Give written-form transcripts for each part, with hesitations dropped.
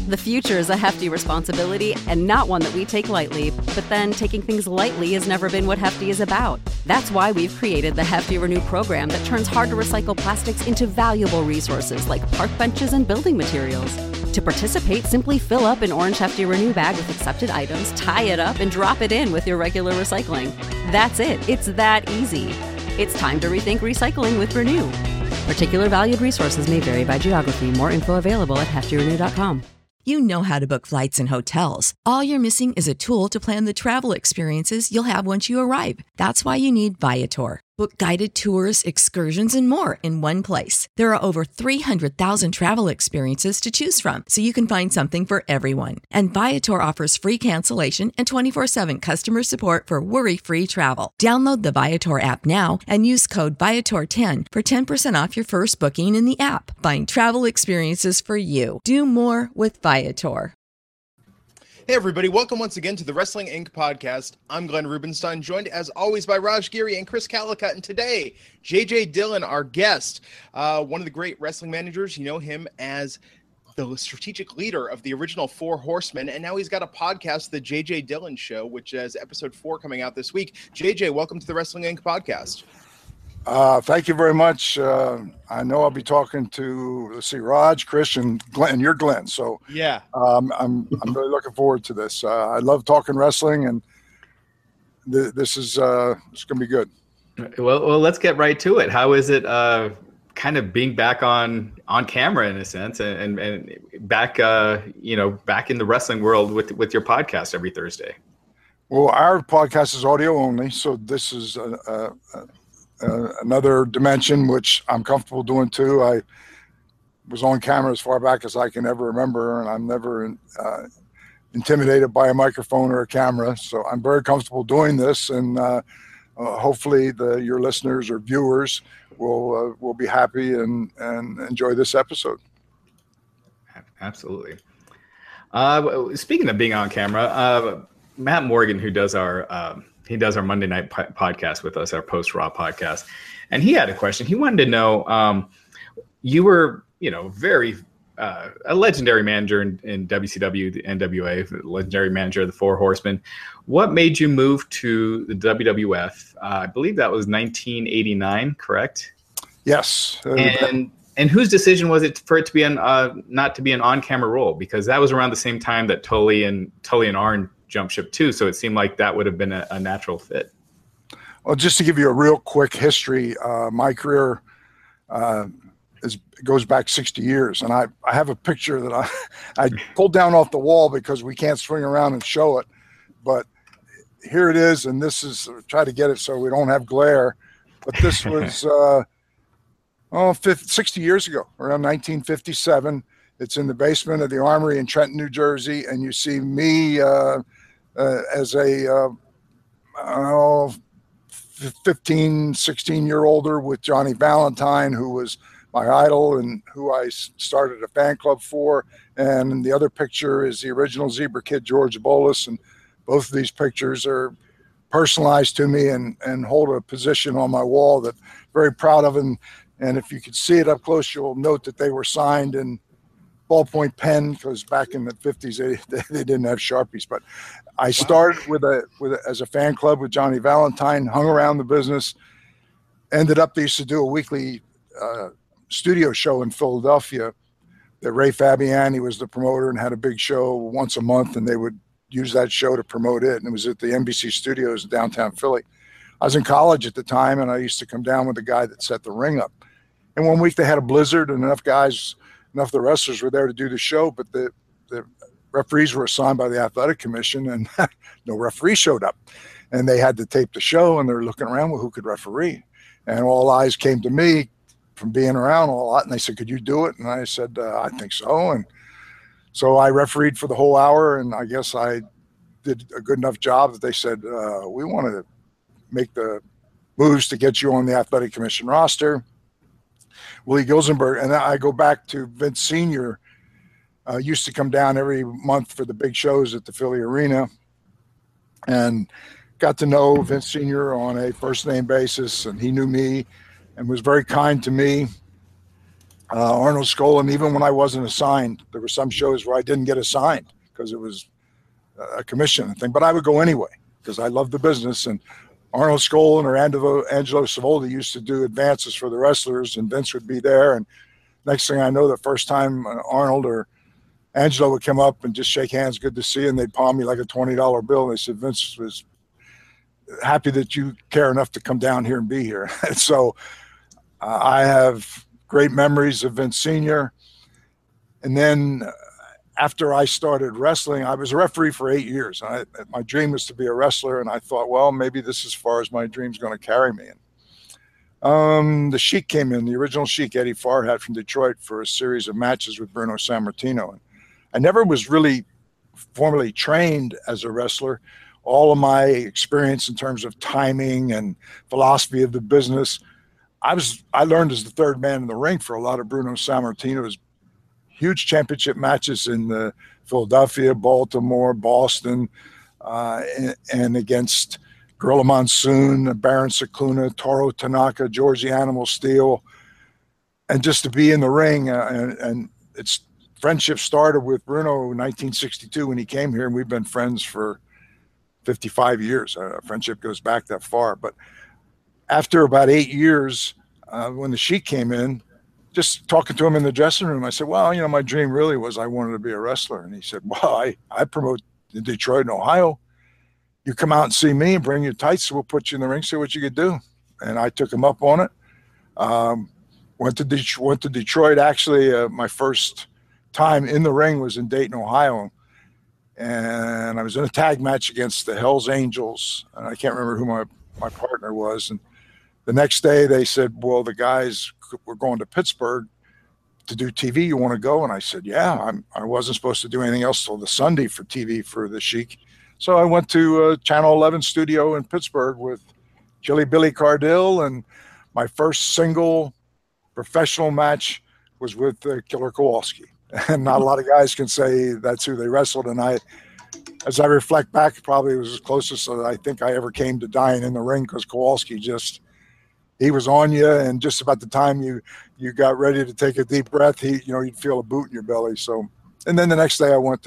The future is a hefty responsibility and not one that we take lightly, but then taking things lightly has never been what Hefty is about. That's why we've created the Hefty Renew program that turns hard-to-recycle plastics into valuable resources like park benches and building materials. To participate, simply fill up an orange Hefty Renew bag with accepted items, tie it up, and drop it in with your regular recycling. That's it. It's that easy. It's time to rethink recycling with Renew. Particular valued resources may vary by geography. More info available at heftyrenew.com. You know how to book flights and hotels. All you're missing is a tool to plan the travel experiences you'll have once you arrive. That's why you need Viator. Book guided tours, excursions, and more in one place. There are over 300,000 travel experiences to choose from, so you can find something for everyone. And Viator offers free cancellation and 24/7 customer support for worry-free travel. Download the Viator app now and use code Viator10 for 10% off your first booking in the app. Find travel experiences for you. Do more with Viator. Hey everybody, welcome once again to the Wrestling Inc. podcast. I'm Glenn Rubenstein, joined as always by Raj Giri and Chris Calicut, and today, JJ Dillon, our guest, one of the great wrestling managers. You know him as the strategic leader of the original Four Horsemen, and now he's got a podcast, The JJ Dillon Show, which is episode 4 coming out this week. JJ, welcome to the Wrestling Inc. podcast. Thank you very much. I know I'll be talking to, Raj, Chris, and Glenn. You're Glenn, so yeah. I'm really looking forward to this. I love talking wrestling, and this is it's going to be good. Well, let's get right to it. How is it kind of being back on camera in a sense, and back back in the wrestling world with your podcast every Thursday? Well, our podcast is audio only, so this is another dimension which I'm comfortable doing too. I was on camera as far back as I can ever remember, and I'm never intimidated by a microphone or a camera, so I'm very comfortable doing this, and hopefully your listeners or viewers will be happy and enjoy this episode. Absolutely. Speaking of being on camera, Matt Morgan, who does our Monday night podcast with us, our post Raw podcast. And he had a question. He wanted to know, you were, very a legendary manager in WCW, the NWA, legendary manager of the Four Horsemen. What made you move to the WWF? I believe that was 1989, correct? Yes. And whose decision was it for it to be not to be an on-camera role? Because that was around the same time that Tully and Arn jump ship too, so it seemed like that would have been a natural fit. Well, just to give you a real quick history, my career goes back 60 years, and I have a picture that I pulled down off the wall because we can't swing around and show it, but here it is, and this is, try to get it so we don't have glare, but this was 60 years ago, around 1957. It's in the basement of the Armory in Trenton, New Jersey, and you see me as a 15, 16-year-older with Johnny Valentine, who was my idol and who I started a fan club for. And the other picture is the original Zebra Kid, George Bolas, and both of these pictures are personalized to me and hold a position on my wall that I'm very proud of. And if you could see it up close, you'll note that they were signed in ballpoint pen, because back in the 50s they didn't have Sharpies. But I started as a fan club with Johnny Valentine, hung around the business, ended up, they used to do a weekly studio show in Philadelphia that Ray Fabiani was the promoter and had a big show once a month, and they would use that show to promote it, and it was at the NBC studios in downtown Philly. I was in college at the time, and I used to come down with the guy that set the ring up. And one week they had a blizzard, and enough of the wrestlers were there to do the show, but the referees were assigned by the athletic commission, and no referee showed up. And they had to tape the show, and they're looking around, well, who could referee? And all eyes came to me from being around a lot, and they said, could you do it? And I said, I think so. And so I refereed for the whole hour, and I guess I did a good enough job that they said, we want to make the moves to get you on the athletic commission roster. Willie Gilzenberg, and I go back to Vince Sr., used to come down every month for the big shows at the Philly Arena, and got to know Vince Sr. on a first name basis, and he knew me and was very kind to me. Arnold Skolin, even when I wasn't assigned, there were some shows where I didn't get assigned because it was a commission thing, but I would go anyway because I loved the business. And Arnold Skolin or Angelo Savoldi used to do advances for the wrestlers, and Vince would be there. And next thing I know, the first time Arnold or Angelo would come up and just shake hands, good to see you, and they'd palm me like a $20 bill. And they said, Vince was happy that you care enough to come down here and be here. And so I have great memories of Vince Sr. And then after I started wrestling, I was a referee for 8 years. My dream was to be a wrestler, and I thought, well, maybe this is as far as my dream's going to carry me. And the Sheik came in, the original Sheik, Eddie Farhat from Detroit, for a series of matches with Bruno Sammartino. And I never was really formally trained as a wrestler. All of my experience in terms of timing and philosophy of the business, I learned as the third man in the ring for a lot of Bruno Sammartino's huge championship matches in Philadelphia, Baltimore, Boston, and against Gorilla Monsoon, Baron Sakluna, Toru Tanaka, George the Animal Steel. And just to be in the ring, and it's friendship started with Bruno in 1962 when he came here, and we've been friends for 55 years. Our friendship goes back that far. But after about 8 years, when the Sheik came in, just talking to him in the dressing room, I said, well, my dream really was I wanted to be a wrestler. And he said, well, I promote in Detroit and Ohio. You come out and see me and bring your tights, we'll put you in the ring, see what you could do. And I took him up on it. Went to Detroit. Actually, my first time in the ring was in Dayton, Ohio. And I was in a tag match against the Hells Angels. And I can't remember who my partner was. And the next day they said, well, the guys were going to Pittsburgh to do TV. You want to go? And I said, yeah. I wasn't supposed to do anything else till the Sunday for TV for the Sheik. So I went to Channel 11 studio in Pittsburgh with Chili Billy Cardille, and my first single professional match was with Killer Kowalski. And not a lot of guys can say that's who they wrestled. And as I reflect back, probably was as closest that I think I ever came to dying in the ring, because Kowalski he was on you, and just about the time you got ready to take a deep breath, you'd feel a boot in your belly. So, and then the next day I went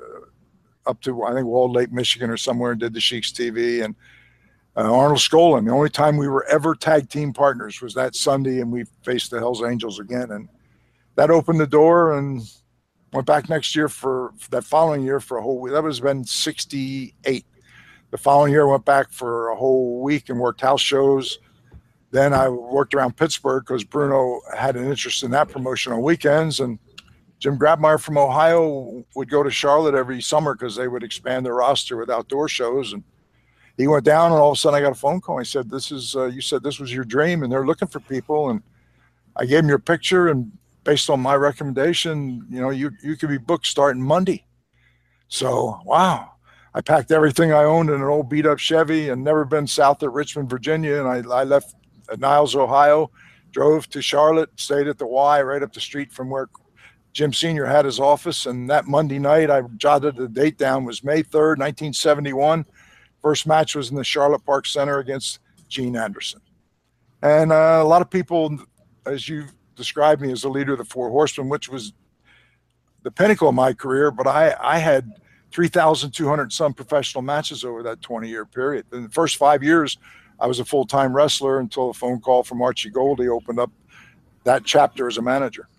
up to I think Walled Lake, Michigan or somewhere, and did the Sheik's TV. And Arnold Skolin, the only time we were ever tag team partners was that Sunday, and we faced the Hells Angels again. And that opened the door, and went back next year for that following year for a whole week. That was been 68. The following year I went back for a whole week and worked house shows. Then I worked around Pittsburgh because Bruno had an interest in that promotion on weekends. And Jim Grabmeyer from Ohio would go to Charlotte every summer because they would expand their roster with outdoor shows. And he went down, and all of a sudden I got a phone call. He said, you said this was your dream, and they're looking for people. And I gave him your picture, and based on my recommendation, you could be booked starting Monday. So, wow. I packed everything I owned in an old beat up Chevy and never been south of Richmond, Virginia. And I left at Niles, Ohio, drove to Charlotte, stayed at the Y right up the street from where Jim Sr. had his office. And that Monday night, I jotted the date down, was May 3rd, 1971. First match was in the Charlotte Park Center against Gene Anderson. And a lot of people, as you described me as a leader of the Four Horsemen, which was the pinnacle of my career, but I had 3,200 some professional matches over that 20-year period. In the first 5 years, I was a full-time wrestler until a phone call from Archie Goldie opened up that chapter as a manager.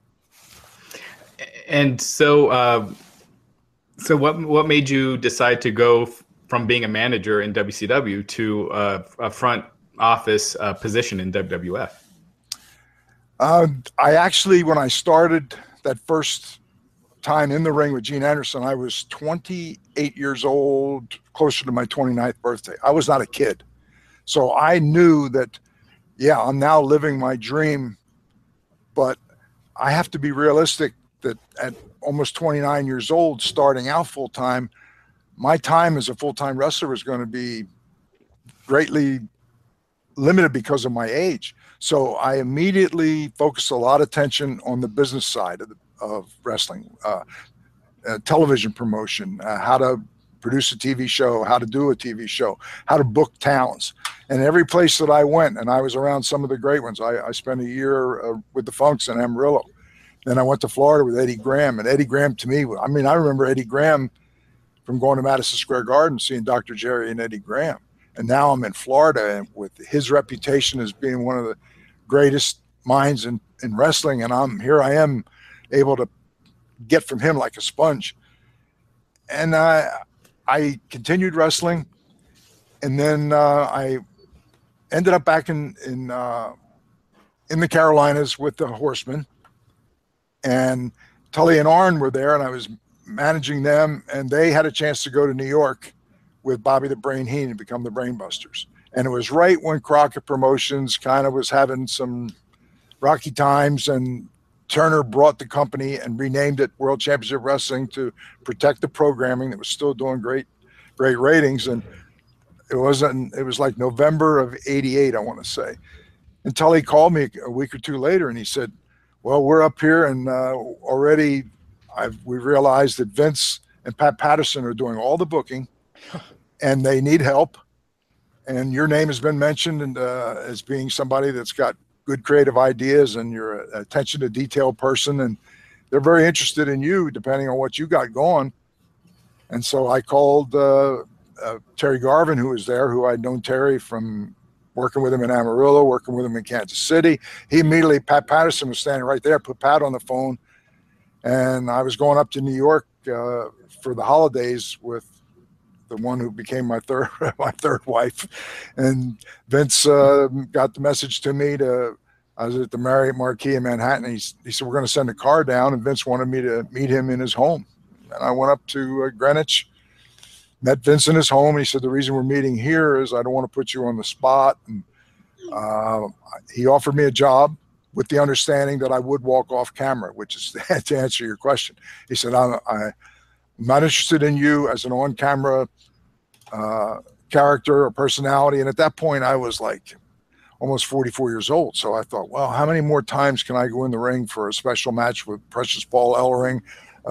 And so what made you decide to go from being a manager in WCW to a front office position in WWF? I actually, when I started that first time in the ring with Gene Anderson, I was 28 years old, closer to my 29th birthday. I was not a kid. So I knew that, yeah, I'm now living my dream, but I have to be realistic that at almost 29 years old, starting out full-time, my time as a full-time wrestler was going to be greatly limited because of my age. So I immediately focused a lot of attention on the business side of wrestling, television promotion, how to produce a TV show, how to do a TV show, how to book talents. And every place that I went, and I was around some of the great ones. I spent a year with the Funks in Amarillo. Then I went to Florida with Eddie Graham. And Eddie Graham, to me, I mean, I remember Eddie Graham from going to Madison Square Garden, seeing Dr. Jerry and Eddie Graham. And now I'm in Florida, and with his reputation as being one of the greatest minds in wrestling, and I am able to get from him like a sponge. And I continued wrestling, and then I ended up back in the Carolinas with the Horsemen, and Tully and Arn were there, and I was managing them, and they had a chance to go to New York with Bobby the Brain Heenan and become the Brainbusters. And it was right when Crockett Promotions kind of was having some rocky times, and Turner brought the company and renamed it World Championship Wrestling to protect the programming that was still doing great ratings. And it was like November of '88, I want to say. And Tully called me a week or two later, and he said, well, we're up here, and already we realized that Vince and Pat Patterson are doing all the booking, and they need help. And your name has been mentioned as being somebody that's got good creative ideas, and you're an attention to detail person, and they're very interested in you depending on what you got going. And so I called Terry Garvin, who was there, who I'd known Terry from working with him in Amarillo, working with him in Kansas City. Pat Patterson was standing right there, put Pat on the phone, and I was going up to New York for the holidays with the one who became my third wife. And Vince got the message to me I was at the Marriott Marquis in Manhattan. He said, we're going to send a car down, and Vince wanted me to meet him in his home. And I went up to Greenwich, met Vince in his home, and he said, the reason we're meeting here is I don't want to put you on the spot. And he offered me a job with the understanding that I would walk off camera, which is to answer your question. He said, I'm not interested in you as an on-camera character or personality. And at that point, I was like almost 44 years old. So I thought, well, how many more times can I go in the ring for a special match with Precious Paul Ellering?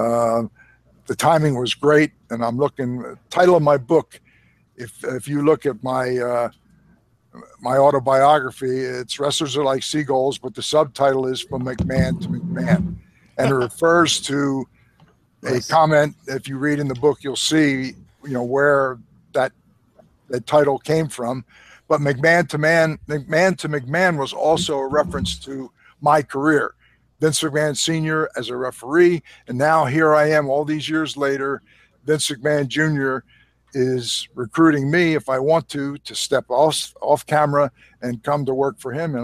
The timing was great. And I'm looking, title of my book, if you look at my autobiography, it's Wrestlers Are Like Seagulls, but the subtitle is From McMahon to McMahon. And it refers to a comment. If you read in the book, you'll see, where that title came from. But McMahon to McMahon was also a reference to my career. Vince McMahon Sr. as a referee, and now here I am all these years later. Vince McMahon Jr. is recruiting me, if I want to step off camera and come to work for him.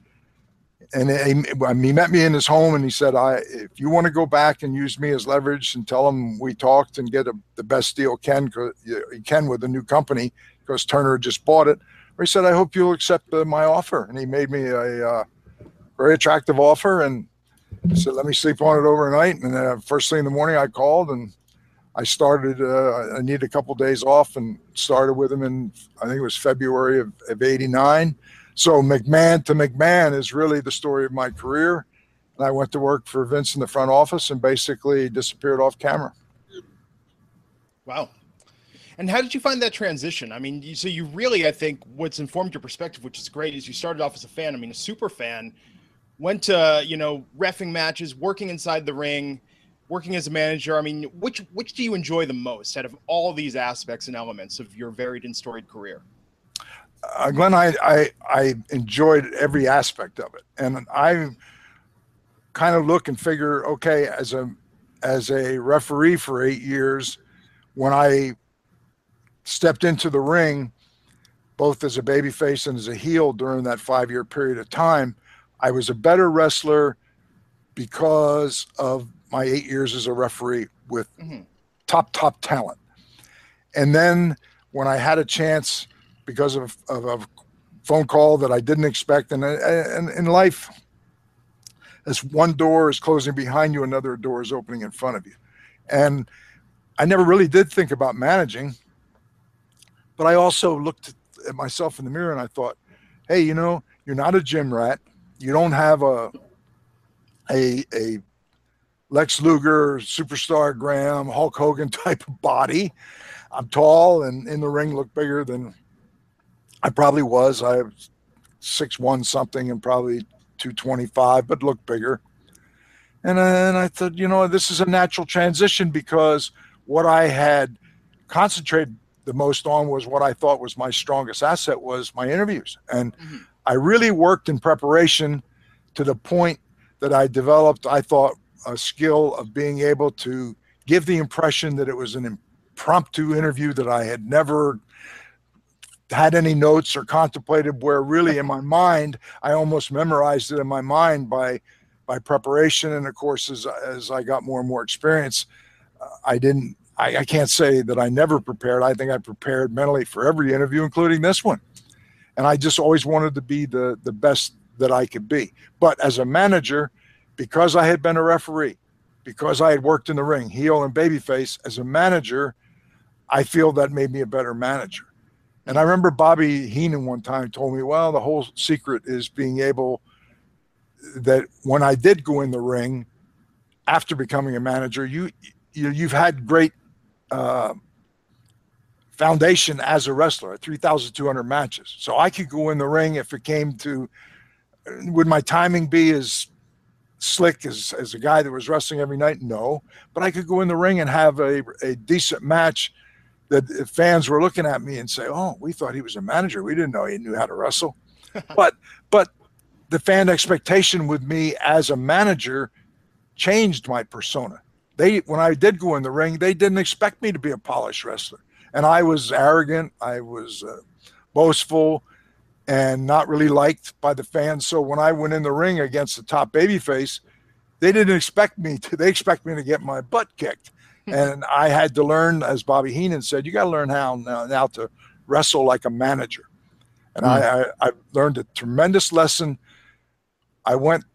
And he met me in his home, and he said, if you want to go back and use me as leverage and tell him we talked and get the best deal you can with the new company, because Turner just bought it. Or he said, I hope you'll accept my offer. And he made me a very attractive offer. And he said, let me sleep on it overnight. And first thing in the morning, I called, and I started, I needed a couple of days off, and started with him in, I think it was February of '89. So McMahon to McMahon is really the story of my career. And I went to work for Vince in the front office and basically disappeared off camera. Wow. And how did you find that transition? I mean, so you really, I think what's informed your perspective, which is great, is you started off as a fan. I mean, a super fan, went to, reffing matches, working inside the ring, working as a manager. I mean, which do you enjoy the most out of all these aspects and elements of your varied and storied career? Glenn, I enjoyed every aspect of it. And I kind of look and figure, okay, as a referee for 8 years, when I stepped into the ring, both as a babyface and as a heel during that 5-year period of time, I was a better wrestler because of my 8 years as a referee with top talent. And then when I had a chance, because of a phone call that I didn't expect, and in life, as one door is closing behind you, another door is opening in front of you. And I never really did think about managing, but I also looked at myself in the mirror and I thought, hey, you're not a gym rat. You don't have a Lex Luger, Superstar Graham, Hulk Hogan type of body. I'm tall and in the ring look bigger than I probably was. I was 6'1" something and probably 225, but looked bigger. And I thought, this is a natural transition, because what I had concentrated the most on was what I thought was my strongest asset, was my interviews. And I really worked in preparation to the point that I developed, I thought, a skill of being able to give the impression that it was an impromptu interview, that I had never had any notes or contemplated, where really in my mind, I almost memorized it in my mind by preparation. And of course, as I got more and more experience, I can't say that I never prepared. I think I prepared mentally for every interview, including this one. And I just always wanted to be the best that I could be. But as a manager, because I had been a referee, because I had worked in the ring, heel and babyface, as a manager, I feel that made me a better manager. And I remember Bobby Heenan one time told me, well, the whole secret is being able, that when I did go in the ring after becoming a manager, you've had great foundation as a wrestler at 3,200 matches. So I could go in the ring if it came to, would my timing be as slick as a guy that was wrestling every night? No, but I could go in the ring and have a decent match that if fans were looking at me and say, oh, we thought he was a manager. We didn't know he knew how to wrestle. but the fan expectation with me as a manager changed my persona. When I did go in the ring, they didn't expect me to be a polished wrestler. And I was arrogant. I was boastful and not really liked by the fans. So when I went in the ring against the top babyface, they didn't expect me to. They expect me to get my butt kicked. And I had to learn, as Bobby Heenan said, you got to learn how now to wrestle like a manager. And I learned a tremendous lesson. I went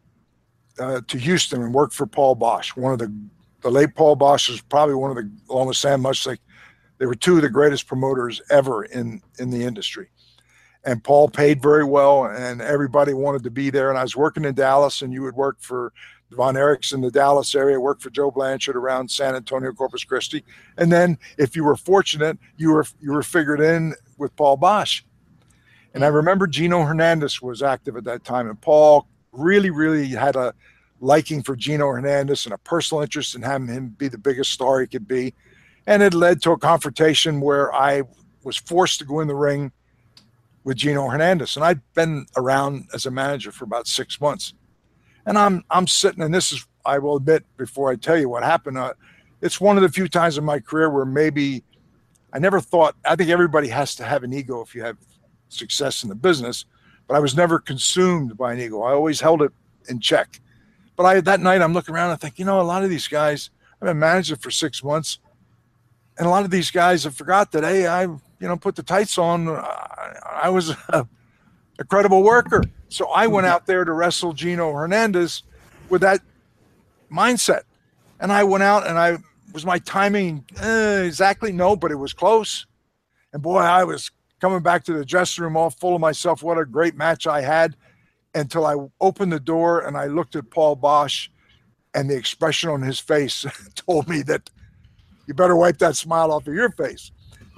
to Houston and worked for Paul Boesch. One of the late Paul Boesch was probably one of the, along with Sam Muchnick, they were two of the greatest promoters ever in the industry. And Paul paid very well, and everybody wanted to be there. And I was working in Dallas, and you would work for Von Erichs in the Dallas area, work for Joe Blanchard around San Antonio, Corpus Christi. And then if you were fortunate, you were figured in with Paul Boesch. And I remember Gino Hernandez was active at that time, and Paul really, really had a liking for Gino Hernandez and a personal interest in having him be the biggest star he could be. And it led to a confrontation where I was forced to go in the ring with Gino Hernandez. And I'd been around as a manager for about 6 months. And I'm sitting, and this is, I will admit before I tell you what happened, it's one of the few times in my career where maybe I never thought, I think everybody has to have an ego if you have success in the business, but I was never consumed by an ego. I always held it in check. But that night I'm looking around and I think, a lot of these guys, I've been manager for 6 months, and a lot of these guys have forgot that, hey, I put the tights on. I was a credible worker. So I went out there to wrestle Gino Hernandez with that mindset. And I went out, and was my timing exactly? No, but it was close. And boy, I was coming back to the dressing room all full of myself. What a great match I had, until I opened the door and I looked at Paul Boesch, and the expression on his face told me that you better wipe that smile off of your face.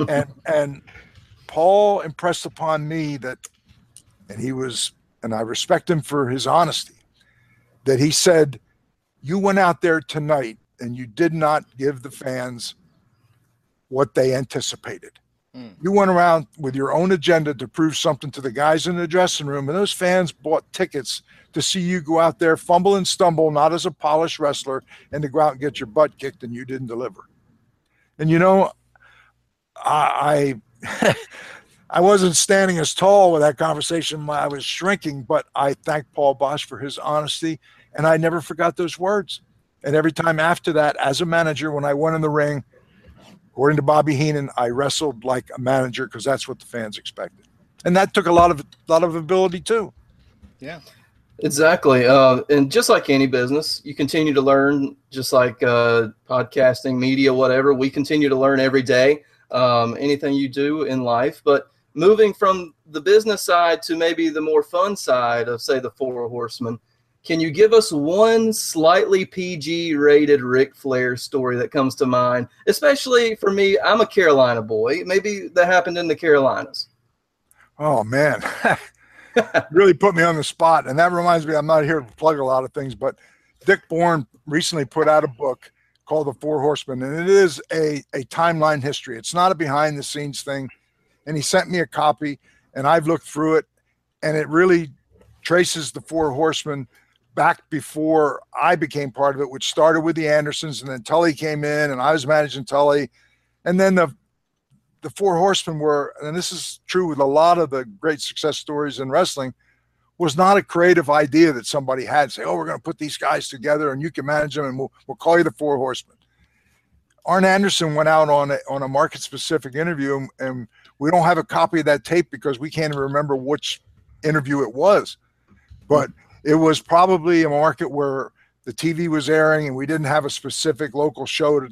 And Paul impressed upon me that, and I respect him for his honesty, that he said, you went out there tonight and you did not give the fans what they anticipated. You went around with your own agenda to prove something to the guys in the dressing room, and those fans bought tickets to see you go out there, fumble and stumble, not as a polished wrestler, and to go out and get your butt kicked, and you didn't deliver. And I wasn't standing as tall with that conversation. I was shrinking, but I thanked Paul Boesch for his honesty, and I never forgot those words. And every time after that, as a manager, when I went in the ring, according to Bobby Heenan, I wrestled like a manager, because that's what the fans expected. And that took a lot of ability too. Yeah, exactly. And just like any business, you continue to learn, just like podcasting, media, whatever. We continue to learn every day, anything you do in life. But moving from the business side to maybe the more fun side of, say, the Four Horsemen, can you give us one slightly PG-rated Ric Flair story that comes to mind? Especially for me, I'm a Carolina boy. Maybe that happened in the Carolinas. Oh, man. Really put me on the spot. And that reminds me, I'm not here to plug a lot of things, but Dick Bourne recently put out a book called The Four Horsemen, and it is a timeline history. It's not a behind the scenes thing. And he sent me a copy, and I've looked through it, and it really traces the Four Horsemen back before I became part of it, which started with the Andersons, and then Tully came in, and I was managing Tully. And then the Four Horsemen were, and this is true with a lot of the great success stories in wrestling, was not a creative idea that somebody had. Say, oh, we're going to put these guys together and you can manage them and we'll call you the Four Horsemen. Arn Anderson went out on a market-specific interview, and we don't have a copy of that tape because we can't even remember which interview it was. But it was probably a market where the TV was airing and we didn't have a specific local show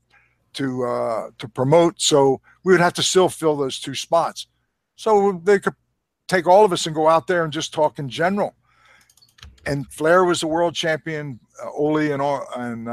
to promote, so we would have to still fill those two spots. So they could take all of us and go out there and just talk in general. And Flair was the world champion. Ole and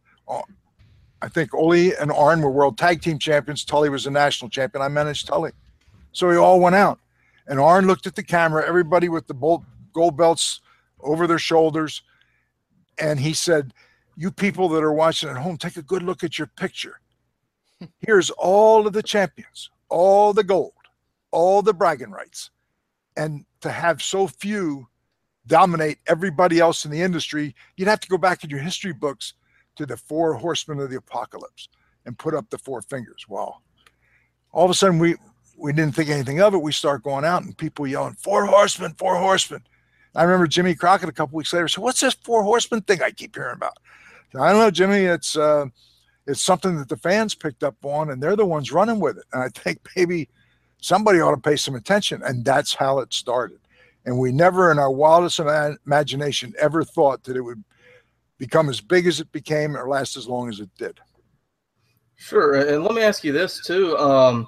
I think Ole and Arn were world tag team champions. Tully was a national champion. I managed Tully. So we all went out. And Arn looked at the camera, everybody with the gold belts over their shoulders. And he said, you people that are watching at home, take a good look at your picture. Here's all of the champions, all the gold, all the bragging rights. And to have so few dominate everybody else in the industry, you'd have to go back in your history books to the Four Horsemen of the Apocalypse and put up the four fingers. Well, all of a sudden we didn't think anything of it. We start going out and people yelling, Four Horsemen, Four Horsemen. I remember Jimmy Crockett a couple weeks later said, what's this Four Horsemen thing I keep hearing about? I don't know, Jimmy, it's something that the fans picked up on and they're the ones running with it. And I think maybe somebody ought to pay some attention. And that's how it started. And we never in our wildest imagination ever thought that it would become as big as it became or last as long as it did. Sure. And let me ask you this too.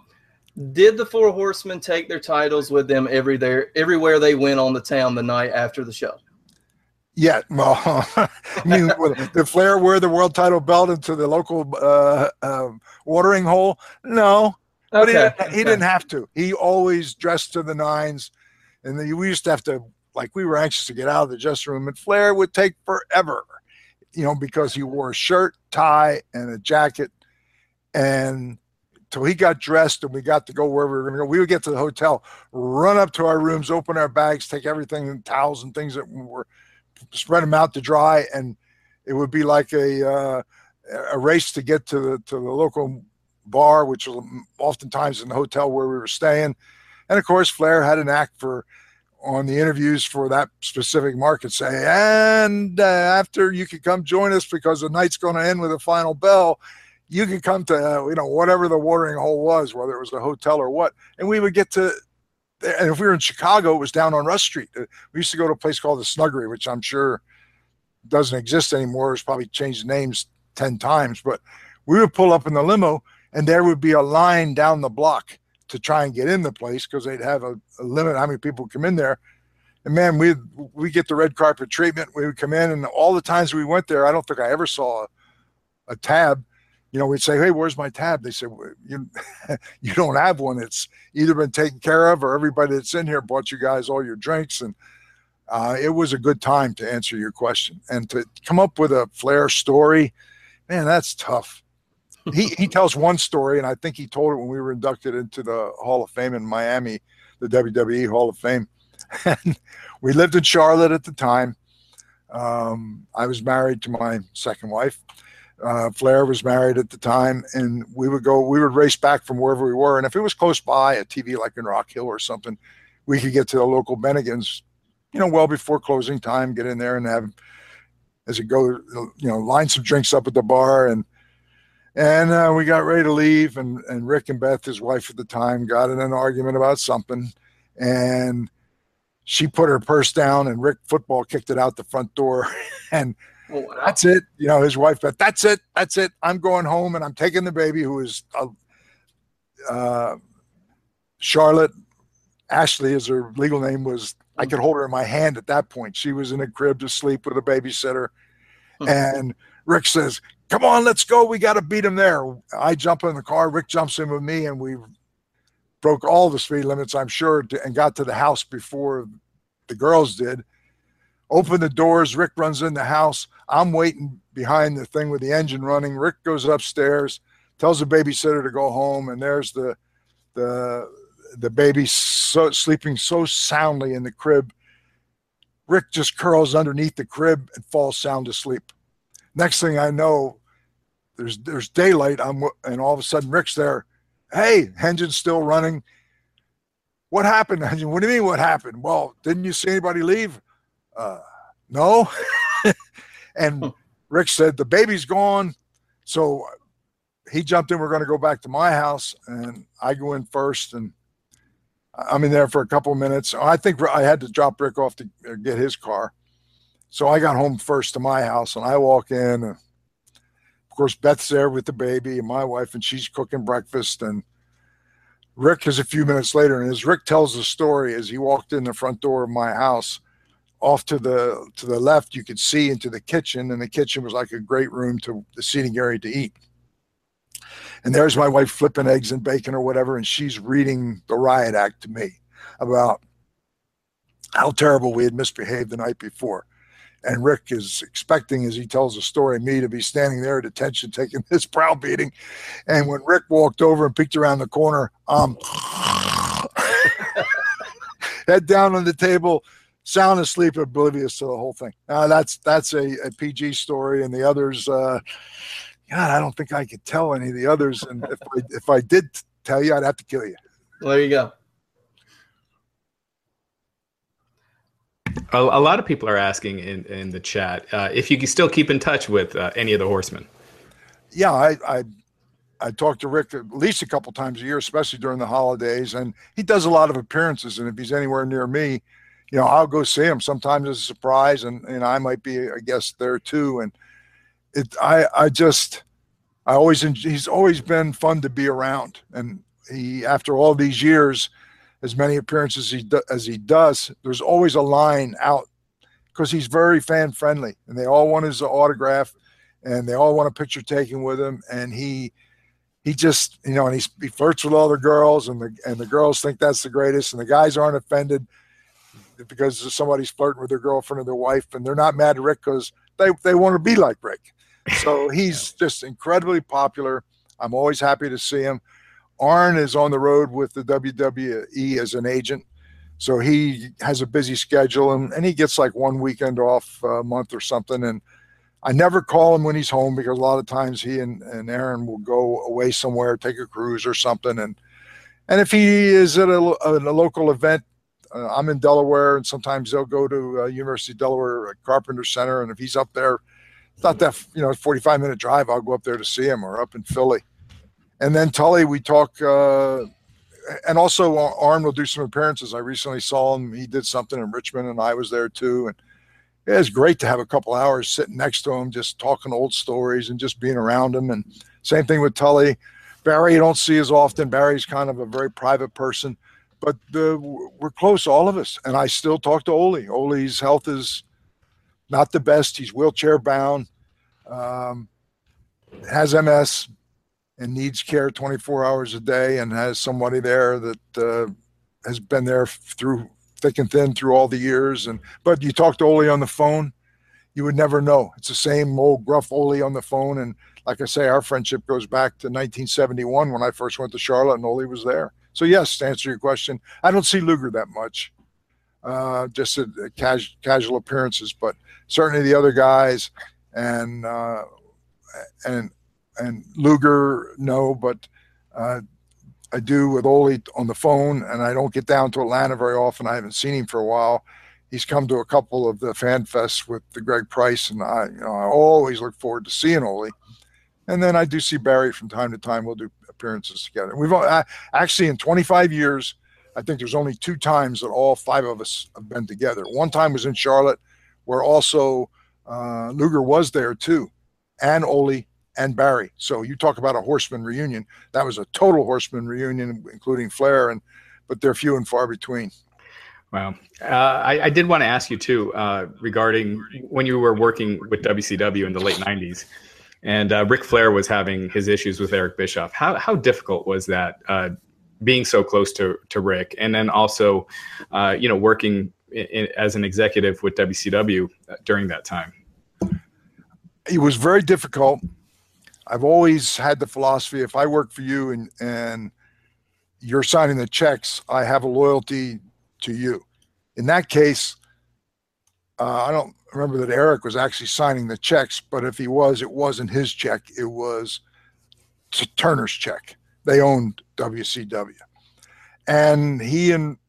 Did the Four Horsemen take their titles with them everywhere they went on the town the night after the show? Yeah. Well, I mean, did Flair wear the world title belt into the local watering hole? No. But he didn't have to. He always dressed to the nines. And we used to have to, like, we were anxious to get out of the dressing room. And Flair would take forever, because he wore a shirt, tie, and a jacket. And till he got dressed and we got to go wherever we were going to go, we would get to the hotel, run up to our rooms, open our bags, take everything and towels and things that were, spread them out to dry. And it would be like a race to get to the local bar, which was oftentimes in the hotel where we were staying. And of course, Flair had an act on the interviews for that specific market, say, and after you can come join us because the night's going to end with a final bell. You can come to, whatever the watering hole was, whether it was a hotel or what. And we would get to, and if we were in Chicago, it was down on Rush Street. We used to go to a place called the Snuggery, which I'm sure doesn't exist anymore. It's probably changed names 10 times, but we would pull up in the limo and there would be a line down the block to try and get in the place because they'd have a limit how many people come in there. And man, we get the red carpet treatment. We would come in, and all the times we went there, I don't think I ever saw a tab. We'd say, hey, where's my tab? They said, well, you don't have one. It's either been taken care of or everybody that's in here bought you guys all your drinks. And it was a good time, to answer your question. And to come up with a Flair story, man, that's tough. He tells one story, and I think he told it when we were inducted into the Hall of Fame in Miami, the WWE Hall of Fame. And we lived in Charlotte at the time. I was married to my second wife. Flair was married at the time, and we would race back from wherever we were. And if it was close by, a TV like in Rock Hill or something, we could get to the local Bennigan's, well before closing time, get in there and have, as it goes, line some drinks up at the bar. And we got ready to leave, and Rick and Beth, his wife at the time, got in an argument about something, and she put her purse down, and Rick football kicked it out the front door, and that's it. His wife, but that's it. I'm going home, and I'm taking the baby, who is Charlotte. Ashley is her legal name. Was I could hold her in my hand at that point. She was in a crib to sleep with a babysitter, and Rick says, come on, let's go. We got to beat him there. I jump in the car. Rick jumps in with me, and we broke all the speed limits, I'm sure, and got to the house before the girls did. Open the doors. Rick runs in the house. I'm waiting behind the thing with the engine running. Rick goes upstairs, tells the babysitter to go home, and there's the baby sleeping so soundly in the crib. Rick just curls underneath the crib and falls sound asleep. Next thing I know, there's daylight. And all of a sudden Rick's there. Hey, engine's still running. What happened, engine? What do you mean what happened? Well, didn't you see anybody leave? No. And Rick said, the baby's gone. So he jumped in. We're going to go back to my house, and I go in first, and I'm in there for a couple of minutes. I think I had to drop Rick off to get his car. So I got home first to my house, and I walk in. And of course, Beth's there with the baby and my wife, and she's cooking breakfast. And Rick is a few minutes later, and as Rick tells the story, as he walked in the front door of my house, off to the left, you could see into the kitchen, and the kitchen was like a great room to the seating area to eat. And there's my wife flipping eggs and bacon or whatever, and she's reading the riot act to me about how terrible we had misbehaved the night before. And Rick is expecting, as he tells the story, me to be standing there at attention taking this browbeating. And when Rick walked over and peeked around the corner, head down on the table, sound asleep, oblivious to the whole thing. Now that's a PG story, and the others, God, I don't think I could tell any of the others. And if I did tell you, I'd have to kill you. Well, there you go. A lot of people are asking in the chat if you can still keep in touch with any of the horsemen. Yeah, I talk to Rick at least a couple times a year, especially during the holidays, and he does a lot of appearances. And if he's anywhere near me, I'll go see him. Sometimes it's a surprise, and I might be a guest there too. And he's always been fun to be around. And he, after all these years, as many appearances as he does, there's always a line out because he's very fan friendly, and they all want his autograph, and they all want a picture taken with him. And he just, and he flirts with all the girls, and the girls think that's the greatest, and the guys aren't offended because somebody's flirting with their girlfriend or their wife, and they're not mad at Rick because they want to be like Rick. So he's just incredibly popular. I'm always happy to see him. Arn is on the road with the WWE as an agent, so he has a busy schedule, and he gets like one weekend off a month or something. And I never call him when he's home because a lot of times he and Aaron will go away somewhere, take a cruise or something. And if he is at a local event, I'm in Delaware, and sometimes they'll go to University of Delaware Carpenter Center, and if he's up there, it's not that 45-minute drive, I'll go up there to see him, or up in Philly. And then Tully, we talk, and also Arn will do some appearances. I recently saw him. He did something in Richmond, and I was there too. And it's great to have a couple hours sitting next to him, just talking old stories and just being around him. And same thing with Tully. Barry, you don't see as often. Barry's kind of a very private person, but we're close, all of us. And I still talk to Ole. Ole's health is not the best. He's wheelchair bound, has MS, and needs care 24 hours a day, and has somebody there that has been there through thick and thin through all the years. But you talk to Ole on the phone, you would never know. It's the same old gruff Ole on the phone. And like I say, our friendship goes back to 1971 when I first went to Charlotte and Ole was there. So yes, to answer your question, I don't see Luger that much, just at casual appearances, but certainly the other guys and Luger, no, but I do with Ole on the phone, and I don't get down to Atlanta very often. I haven't seen him for a while. He's come to a couple of the fan fests with the Greg Price, and I always look forward to seeing Ole. And then I do see Barry from time to time. We'll do appearances together. We've actually, in 25 years, I think there's only 2 times that all 5 of us have been together. One time was in Charlotte, where also Luger was there too, and Ole and Barry. So you talk about a horseman reunion. That was a total horseman reunion, including Flair, but they're few and far between. Wow. I did want to ask you too, regarding when you were working with WCW in the late 90s, and Ric Flair was having his issues with Eric Bischoff. How difficult was that being so close to Rick, and then also, working as an executive with WCW during that time? It was very difficult. I've always had the philosophy, if I work for you and you're signing the checks, I have a loyalty to you. In that case, I don't remember that Eric was actually signing the checks, but if he was, it wasn't his check. It was Turner's check. They owned WCW. And he and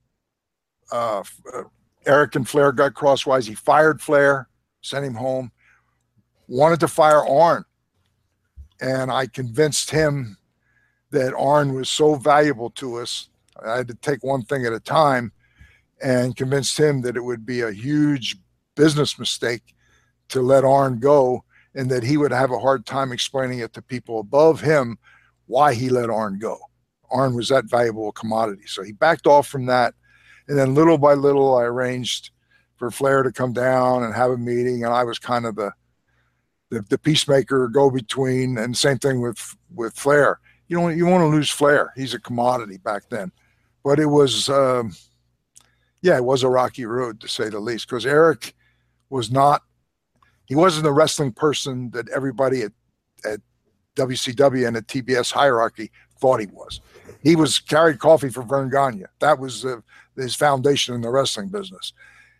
Eric and Flair got crosswise. He fired Flair, sent him home, wanted to fire Arn. And I convinced him that Arn was so valuable to us. I had to take one thing at a time, and convinced him that it would be a huge business mistake to let Arn go, and that he would have a hard time explaining it to people above him why he let Arn go. Arn was that valuable a commodity. So he backed off from that. And then little by little, I arranged for Flair to come down and have a meeting. And I was kind of the peacemaker, go-between, and same thing with Flair. You want to lose Flair. He's a commodity back then. But it was, it was a rocky road, to say the least, because Eric he wasn't the wrestling person that everybody at WCW and at TBS hierarchy thought he was. He carried coffee for Verne Gagne. That was his foundation in the wrestling business.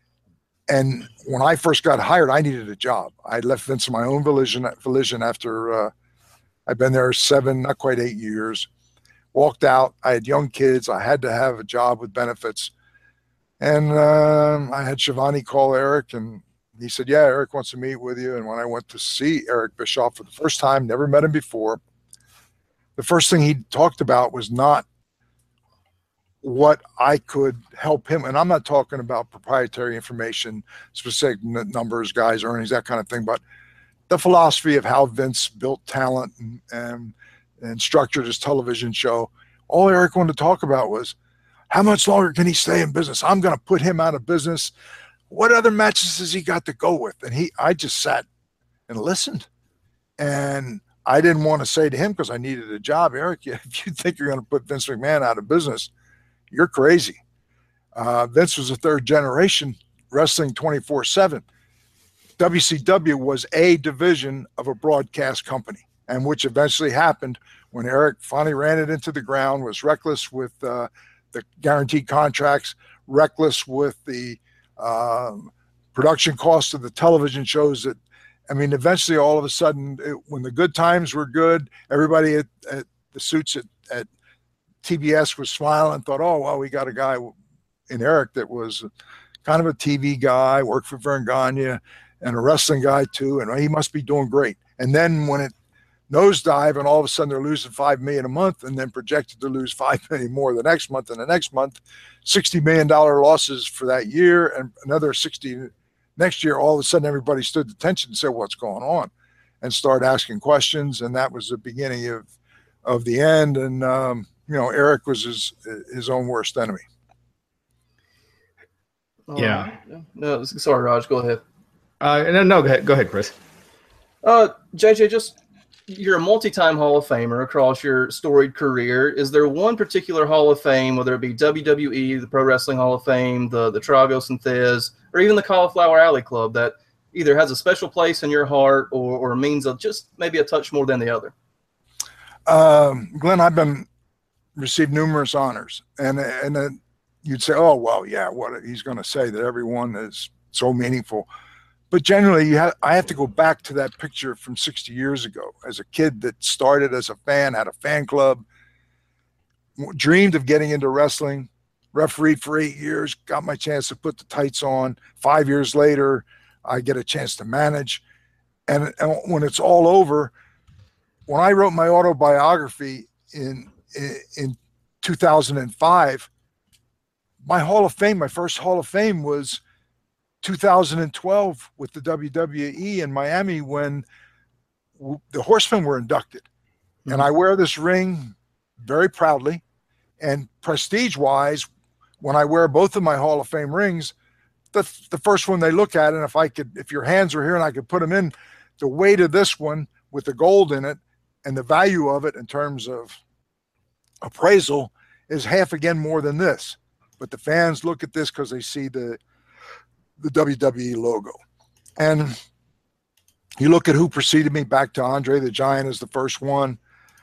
And when I first got hired, I needed a job. I left Vince in my own volition after I'd been there 7, not quite 8 years. Walked out. I had young kids. I had to have a job with benefits. And I had Shivani call Eric, and he said, yeah, Eric wants to meet with you. And when I went to see Eric Bischoff for the first time, never met him before, the first thing he talked about was not what I could help him. And I'm not talking about proprietary information, specific numbers, guys, earnings, that kind of thing, but the philosophy of how Vince built talent and structured his television show. All Eric wanted to talk about was, how much longer can he stay in business? I'm going to put him out of business. What other matches has he got to go with? And I just sat and listened. And I didn't want to say to him, because I needed a job, Eric, if you think you're going to put Vince McMahon out of business, you're crazy. Vince was a third generation wrestling 24/7. WCW was a division of a broadcast company, and which eventually happened when Eric finally ran it into the ground, was reckless with the guaranteed contracts, reckless with the production costs of the television shows. Eventually all of a sudden, when the good times were good, everybody at the suits at TBS was smiling and thought, oh, well, we got a guy in Eric that was kind of a TV guy, worked for Verne Gagne, and a wrestling guy too, and he must be doing great. And then when it nosedive and all of a sudden they're losing $5 million a month, and then projected to lose $5 million more the next month and the next month, $60 million losses for that year and another 60 next year, all of a sudden everybody stood to attention and said, what's going on? And started asking questions. And that was the beginning of the end. And, Eric was his own worst enemy. Yeah. No, sorry, Raj, go ahead. No, go ahead, Chris. JJ, you're a multi-time Hall of Famer across your storied career. Is there one particular Hall of Fame, whether it be WWE, the Pro Wrestling Hall of Fame, the Tragos and Thiz, or even the Cauliflower Alley Club, that either has a special place in your heart or means of just maybe a touch more than the other? Glenn, I've received numerous honors, and then you'd say, oh, well, yeah, what he's going to say that everyone is so meaningful. But generally, I have to go back to that picture from 60 years ago as a kid that started as a fan, had a fan club, dreamed of getting into wrestling, refereed for 8 years, got my chance to put the tights on. 5 years later, I get a chance to manage. And when it's all over, when I wrote my autobiography in 2005, my Hall of Fame, my first Hall of Fame was 2012 with the WWE in Miami when the Horsemen were inducted. Mm-hmm. And I wear this ring very proudly. And prestige-wise, when I wear both of my Hall of Fame rings, the first one they look at, and if your hands were here and I could put them in, the weight of this one with the gold in it and the value of it in terms of appraisal is half again more than this. But the fans look at this because they see the WWE logo. And you look at who preceded me, back to Andre the Giant as the first one.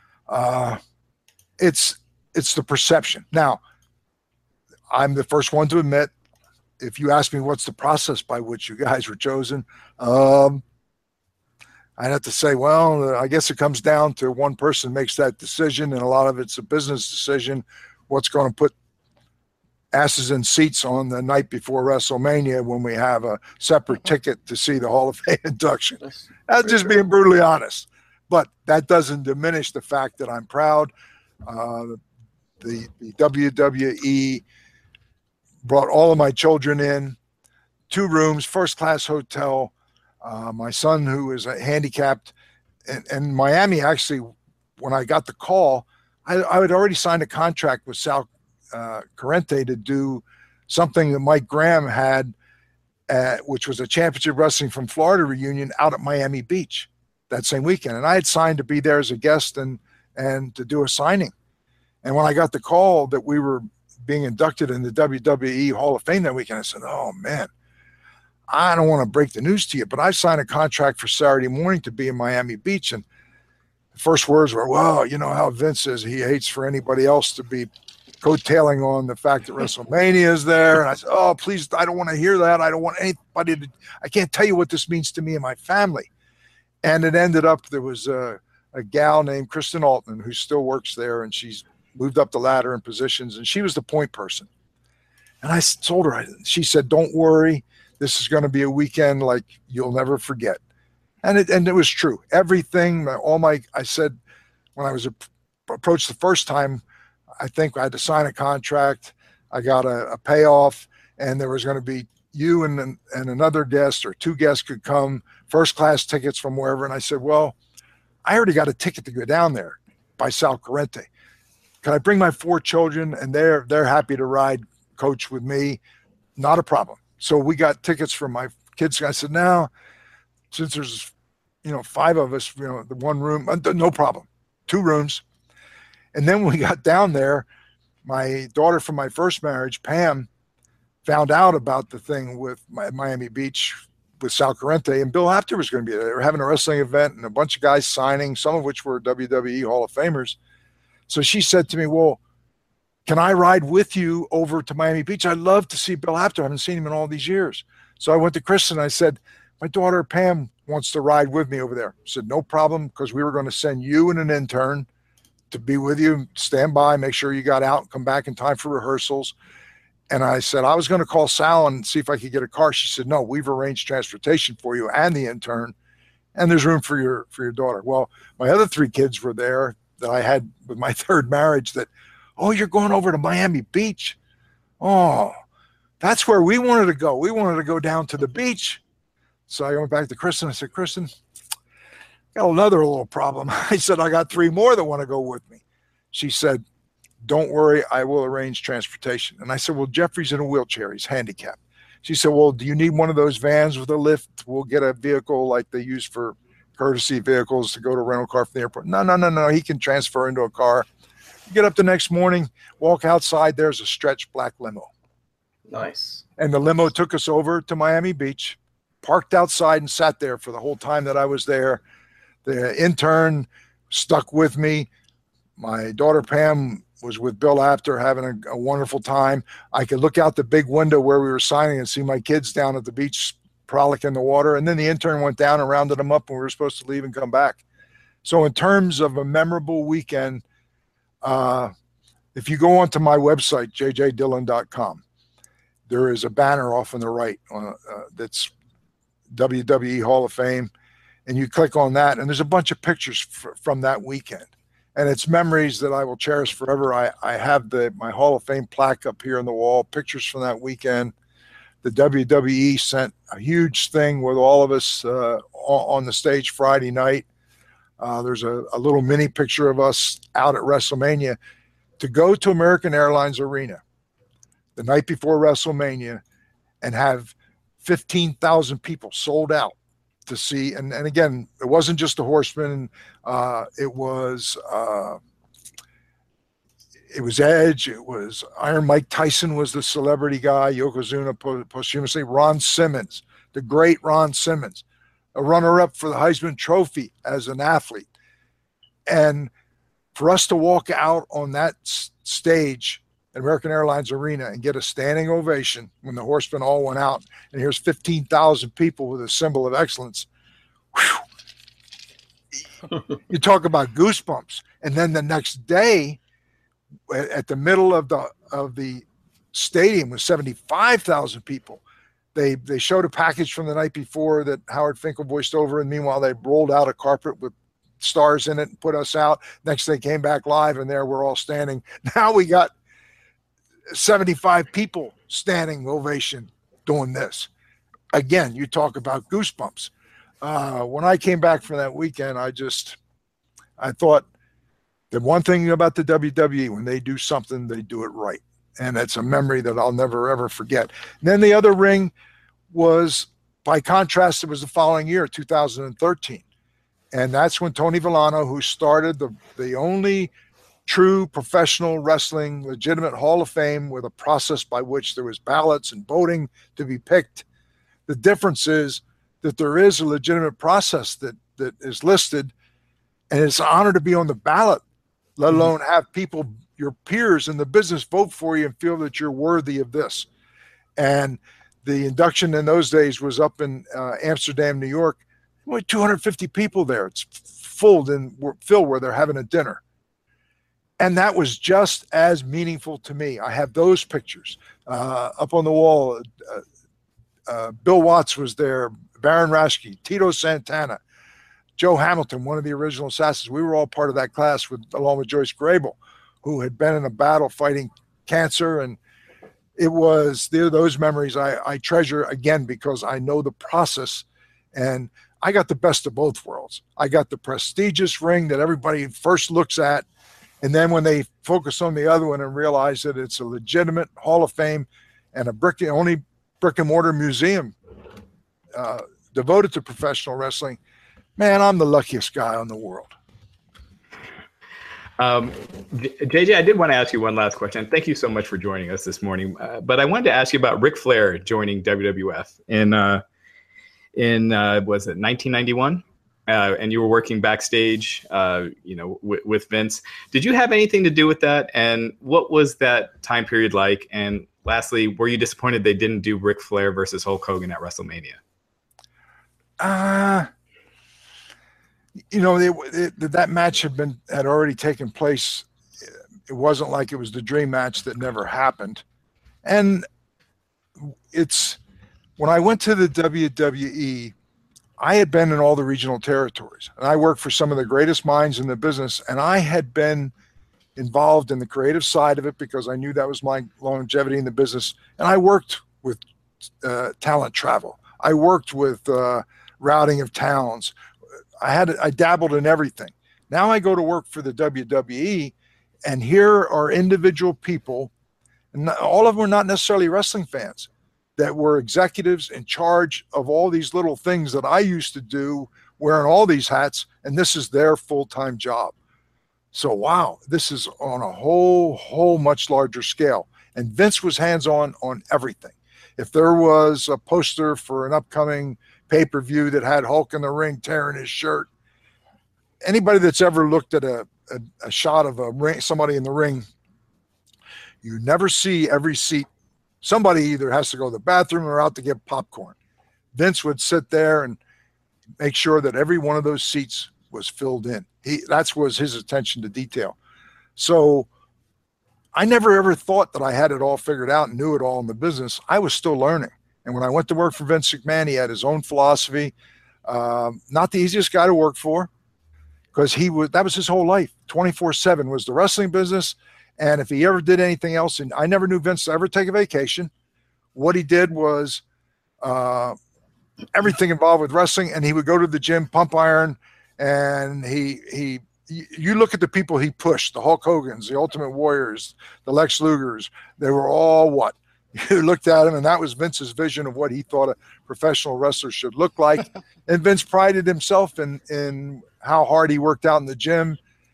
It's the perception. Now, I'm the first one to admit, if you ask me what's the process by which you guys were chosen, I'd have to say, well, I guess it comes down to one person makes that decision, and a lot of it's a business decision, what's going to put asses in seats on the night before WrestleMania when we have a separate ticket to see the Hall of Fame induction. That's just being brutally honest. But that doesn't diminish the fact that I'm proud. The WWE brought all of my children in, 2 rooms, first-class hotel. My son, who is handicapped, and Miami, actually, when I got the call, I had already signed a contract with Sal Corrente to do something that Mike Graham had, which was a Championship Wrestling from Florida reunion out at Miami Beach that same weekend. And I had signed to be there as a guest and to do a signing. And when I got the call that we were being inducted in the WWE Hall of Fame that weekend, I said, oh, man, I don't want to break the news to you, but I signed a contract for Saturday morning to be in Miami Beach. And the first words were, well, you know how Vince is. He hates for anybody else to be coattailing on the fact that WrestleMania is there. And I said, oh, please, I don't want to hear that. I don't want anybody to, I can't tell you what this means to me and my family. And it ended up, there was a gal named Kristen Altman who still works there, and she's moved up the ladder in positions, and she was the point person. And I told her, she said, don't worry, this is going to be a weekend like you'll never forget. And it was true. Everything, I said, when I was approached the first time, I think I had to sign a contract. I got a payoff, and there was going to be you and another guest, or 2 guests could come, first-class tickets from wherever. And I said, well, I already got a ticket to go down there by Sal Corrente. Can I bring my 4 children? And they're happy to ride coach with me. Not a problem. So we got tickets for my kids. I said, now, since there's, 5 of us, the 1 room, no problem. 2 rooms. And then when we got down there, my daughter from my first marriage, Pam, found out about the thing with Miami Beach with Sal Corrente, and Bill Apter was going to be there. They were having a wrestling event and a bunch of guys signing, some of which were WWE Hall of Famers. So she said to me, well, can I ride with you over to Miami Beach? I'd love to see Bill Apter. I haven't seen him in all these years. So I went to Chris and I said, my daughter Pam wants to ride with me over there. I said, no problem, because we were going to send you and an intern to be with you, stand by, make sure you got out and come back in time for rehearsals. And I said, I was going to call Sal and see if I could get a car. She said, no, we've arranged transportation for you and the intern, and there's room for your daughter. Well, my other 3 kids were there that I had with my 3rd marriage that, oh, you're going over to Miami Beach. Oh, that's where we wanted to go. We wanted to go down to the beach. So I went back to Kristen. I said, Kristen, got another little problem. I said, I got 3 more that want to go with me. She said, don't worry, I will arrange transportation. And I said, well, Jeffrey's in a wheelchair. He's handicapped. She said, well, do you need one of those vans with a lift? We'll get a vehicle like they use for courtesy vehicles to go to a rental car from the airport. No. He can transfer into a car. Get up the next morning, walk outside. There's a stretch black limo. Nice. And the limo took us over to Miami Beach, parked outside and sat there for the whole time that I was there. The intern stuck with me. My daughter Pam was with Bill Apter having a wonderful time. I could look out the big window where we were signing and see my kids down at the beach frolic in the water. And then the intern went down and rounded them up when we were supposed to leave and come back. So in terms of a memorable weekend, if you go onto my website, jjdillon.com, there is a banner off on the right that's WWE Hall of Fame. And you click on that, and there's a bunch of pictures from that weekend. And it's memories that I will cherish forever. I have my Hall of Fame plaque up here on the wall, pictures from that weekend. The WWE sent a huge thing with all of us on the stage Friday night. There's a little mini picture of us out at WrestleMania. To go to American Airlines Arena the night before WrestleMania and have 15,000 people sold out to see, and again, it wasn't just the Horsemen. It was it was Edge. It was Iron Mike Tyson was the celebrity guy. Yokozuna posthumously. Ron Simmons, the great Ron Simmons, a runner-up for the Heisman Trophy as an athlete. And for us to walk out on that stage at American Airlines Arena and get a standing ovation when the Horsemen all went out, and here's 15,000 people with a symbol of excellence. You talk about goosebumps. And then the next day, at the middle of the stadium with 75,000 people, they showed a package from the night before that Howard Finkel voiced over, and meanwhile they rolled out a carpet with stars in it and put us out. Next they came back live, and there we're all standing. Now we got 75 people standing ovation doing this. Again, you talk about goosebumps. When I came back from that weekend, I thought the one thing about the WWE, when they do something, they do it right. And it's a memory that I'll never, ever forget. And then the other ring was, by contrast, it was the following year, 2013. And that's when Tony Villano, who started the only true professional wrestling legitimate Hall of Fame with a process by which there was ballots and voting to be picked. The difference is that there is a legitimate process that is listed, and it's an honor to be on the ballot, let alone have people, your peers in the business, vote for you and feel that you're worthy of this. And the induction in those days was up in Amsterdam, New York. Only 250 people there. It's filled where they're having a dinner. And that was just as meaningful to me. I have those pictures up on the wall. Bill Watts was there, Baron Raschke, Tito Santana, Joe Hamilton, one of the original assassins. We were all part of that class along with Joyce Grable, who had been in a battle fighting cancer. And it was those memories I treasure, again, because I know the process, and I got the best of both worlds. I got the prestigious ring that everybody first looks at, and then when they focus on the other one and realize that it's a legitimate Hall of Fame and only brick and mortar museum devoted to professional wrestling, man, I'm the luckiest guy in the world. JJ, I did want to ask you one last question. Thank you so much for joining us this morning. But I wanted to ask you about Ric Flair joining WWF in was it 1991? And you were working backstage, with Vince. Did you have anything to do with that? And what was that time period like? And lastly, were you disappointed they didn't do Ric Flair versus Hulk Hogan at WrestleMania? That match had already taken place. It wasn't like it was the dream match that never happened. And when I went to the WWE, I had been in all the regional territories, and I worked for some of the greatest minds in the business, and I had been involved in the creative side of it because I knew that was my longevity in the business. And I worked with talent travel. I worked with routing of towns. I dabbled in everything. Now I go to work for the WWE, and here are individual people, and all of them were not necessarily wrestling fans, that were executives in charge of all these little things that I used to do, wearing all these hats, and this is their full-time job. So, wow, this is on a whole much larger scale. And Vince was hands-on on everything. If there was a poster for an upcoming pay-per-view that had Hulk in the ring tearing his shirt, anybody that's ever looked at a shot of somebody in the ring, you never see every seat. Somebody either has to go to the bathroom or out to get popcorn. Vince would sit there and make sure that every one of those seats was filled in. That was his attention to detail. So I never ever thought that I had it all figured out and knew it all in the business. I was still learning. And when I went to work for Vince McMahon, he had his own philosophy. Not the easiest guy to work for, because that was his whole life. 24/7 was the wrestling business. And if he ever did anything else, and I never knew Vince to ever take a vacation, what he did was everything involved with wrestling. And he would go to the gym, pump iron, and you look at the people he pushed, the Hulk Hogans, the Ultimate Warriors, the Lex Lugers, they were all what? You looked at him, and that was Vince's vision of what he thought a professional wrestler should look like. And Vince prided himself in how hard he worked out in the gym.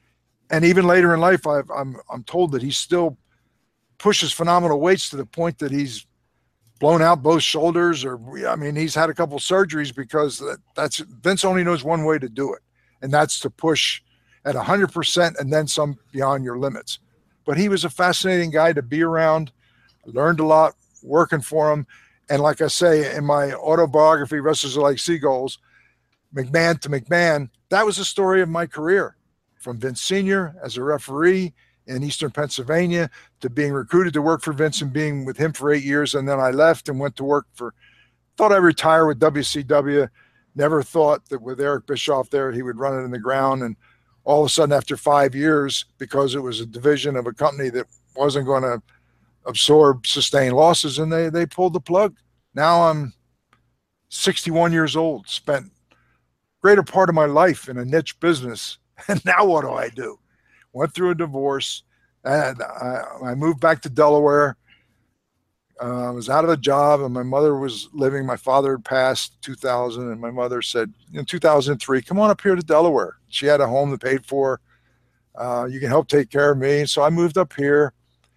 And even later in life, I'm told that he still pushes phenomenal weights to the point that he's blown out both shoulders, he's had a couple surgeries because that's Vince only knows one way to do it, and that's to push at 100% and then some beyond your limits. But he was a fascinating guy to be around. I learned a lot working for him. And like I say in my autobiography, Wrestlers Are Like Seagulls, McMahon to McMahon, that was the story of my career, from Vince Sr. as a referee in Eastern Pennsylvania to being recruited to work for Vince and being with him for 8 years. And then I left and went to work thought I'd retire with WCW. Never thought that with Eric Bischoff there, he would run it in the ground. And all of a sudden, after 5 years, because it was a division of a company that wasn't going to absorb sustained losses, and they pulled the plug. Now I'm 61 years old, spent greater part of my life in a niche business. And now what do? Went through a divorce, and I moved back to Delaware. I was out of a job, and my mother was living. My father had passed in 2000, and my mother said, in 2003, come on up here to Delaware. She had a home that paid for. You can help take care of me. So I moved up here.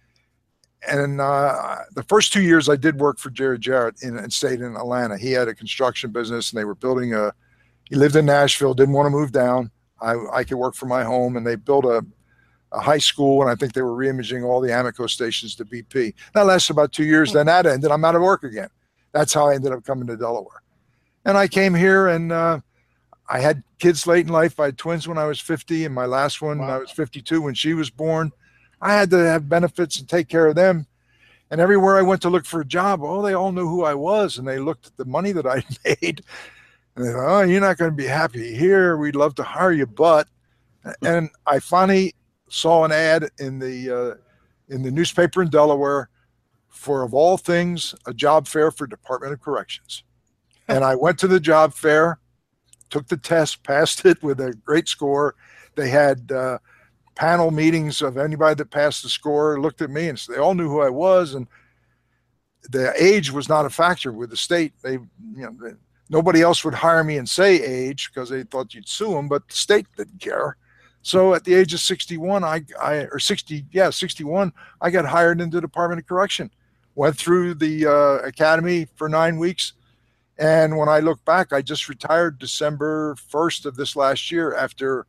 And the first 2 years I did work for Jerry Jarrett and stayed in Atlanta. He had a construction business, and they were building he lived in Nashville, didn't want to move down. I could work from my home, and they built a high school, and I think they were reimaging all the Amoco stations to BP. That lasted about 2 years. Then that ended. I'm out of work again. That's how I ended up coming to Delaware. And I came here, and I had kids late in life. I had twins when I was 50, and my last one, I was 52 when she was born. I had to have benefits and take care of them. And everywhere I went to look for a job, they all knew who I was, and they looked at the money that I made. And they thought, you're not going to be happy here. We'd love to hire you, but. And I finally saw an ad in the newspaper in Delaware for, of all things, a job fair for Department of Corrections. And I went to the job fair, took the test, passed it with a great score. They had panel meetings of anybody that passed the score, looked at me, and so they all knew who I was. And the age was not a factor with the state. Nobody else would hire me and say age because they thought you'd sue them, but the state didn't care. So at the age of 61, 61, I got hired into the Department of Correction, went through the academy for 9 weeks. And when I look back, I just retired December 1st of this last year after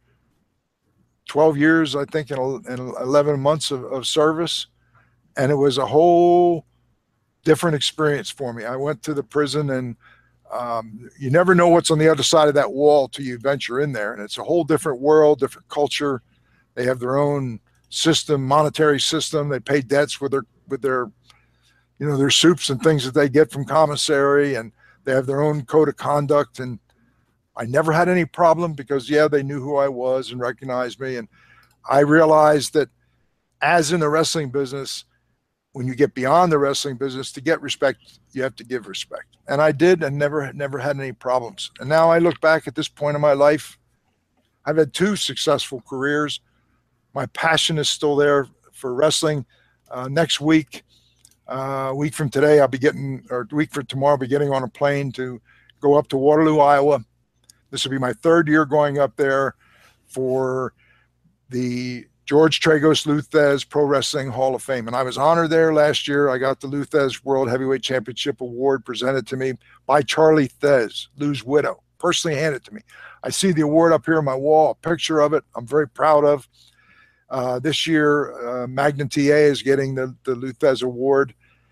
12 years, I think, and 11 months of service. And it was a whole different experience for me. I went to the prison, and you never know what's on the other side of that wall till you venture in there. And it's a whole different world, different culture. They have their own system, monetary system. They pay debts with their soups and things that they get from commissary, and they have their own code of conduct. And I never had any problem because, they knew who I was and recognized me. And I realized that, as in the wrestling business, when you get beyond the wrestling business, to get respect, you have to give respect. And I did, and never had any problems. And now I look back at this point in my life, I've had 2 successful careers. My passion is still there for wrestling. Next week, a week from tomorrow, I'll be getting on a plane to go up to Waterloo, Iowa. This will be my 3rd year going up there for the George Tragos Lou Thesz Pro Wrestling Hall of Fame. And I was honored there last year. I got the Lou Thesz World Heavyweight Championship Award presented to me by Charlie Thesz, Lou's widow, personally handed it to me. I see the award up here on my wall, a picture of it I'm very proud of. This year, Magnum TA is getting the Lou Thesz Award.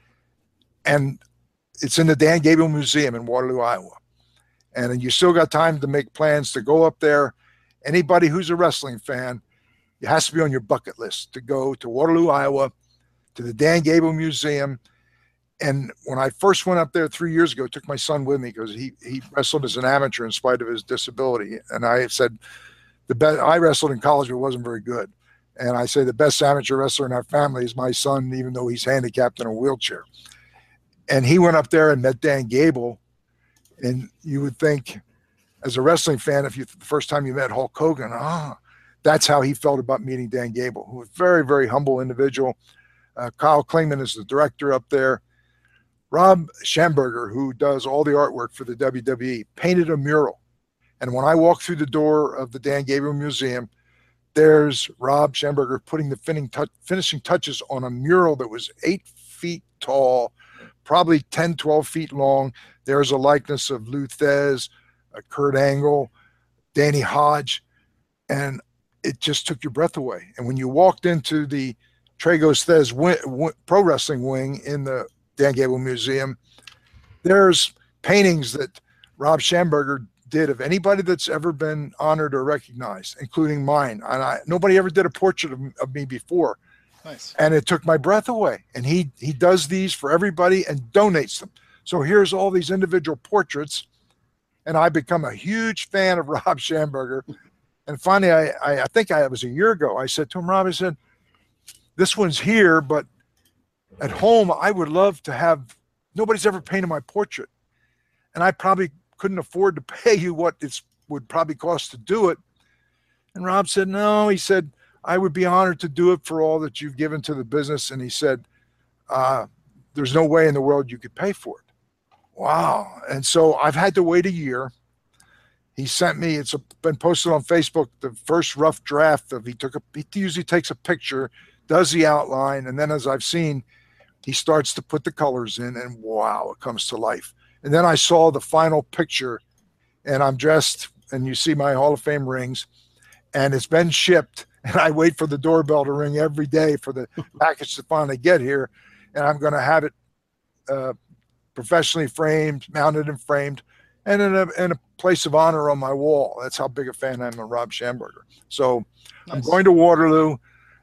And it's in the Dan Gable Museum in Waterloo, Iowa. And you still got time to make plans to go up there. Anybody who's a wrestling fan, it has to be on your bucket list to go to Waterloo, Iowa, to the Dan Gable Museum. And when I first went up there 3 years ago, I took my son with me because he wrestled as an amateur in spite of his disability. And I said, I wrestled in college, but wasn't very good. And I say the best amateur wrestler in our family is my son, even though he's handicapped in a wheelchair. And he went up there and met Dan Gable. And you would think, as a wrestling fan, the first time you met Hulk Hogan, that's how he felt about meeting Dan Gable, who was a very, very humble individual. Kyle Klingman is the director up there. Rob Schamberger, who does all the artwork for the WWE, painted a mural. And when I walked through the door of the Dan Gable Museum, there's Rob Schamberger putting the finishing touches on a mural that was 8 feet tall, probably 10, 12 feet long. There's a likeness of Lou Thez, Kurt Angle, Danny Hodge, and it just took your breath away. And when you walked into the Tragos Thez pro wrestling wing in the Dan Gable Museum, there's paintings that Rob Schamberger did of anybody that's ever been honored or recognized, including mine. And nobody ever did a portrait of me before. Nice. And it took my breath away. And he does these for everybody and donates them. So here's all these individual portraits. And I become a huge fan of Rob Schamberger. And finally, I think it was a year ago, I said to him, Rob, I said, this one's here, but at home, I would love to have, nobody's ever painted my portrait. And I probably couldn't afford to pay you what it would probably cost to do it. And Rob said, no, he said, I would be honored to do it for all that you've given to the business. And he said, there's no way in the world you could pay for it. Wow. And so I've had to wait a year. He sent me, it's been posted on Facebook, the first rough draft of, he usually takes a picture, does the outline. And then as I've seen, he starts to put the colors in and wow, it comes to life. And then I saw the final picture and I'm dressed and you see my Hall of Fame rings and it's been shipped and I wait for the doorbell to ring every day for the package to finally get here. And I'm going to have it professionally framed, mounted and framed, and in a place of honor on my wall. That's how big a fan I am of Rob Schamberger. So nice. I'm going to Waterloo.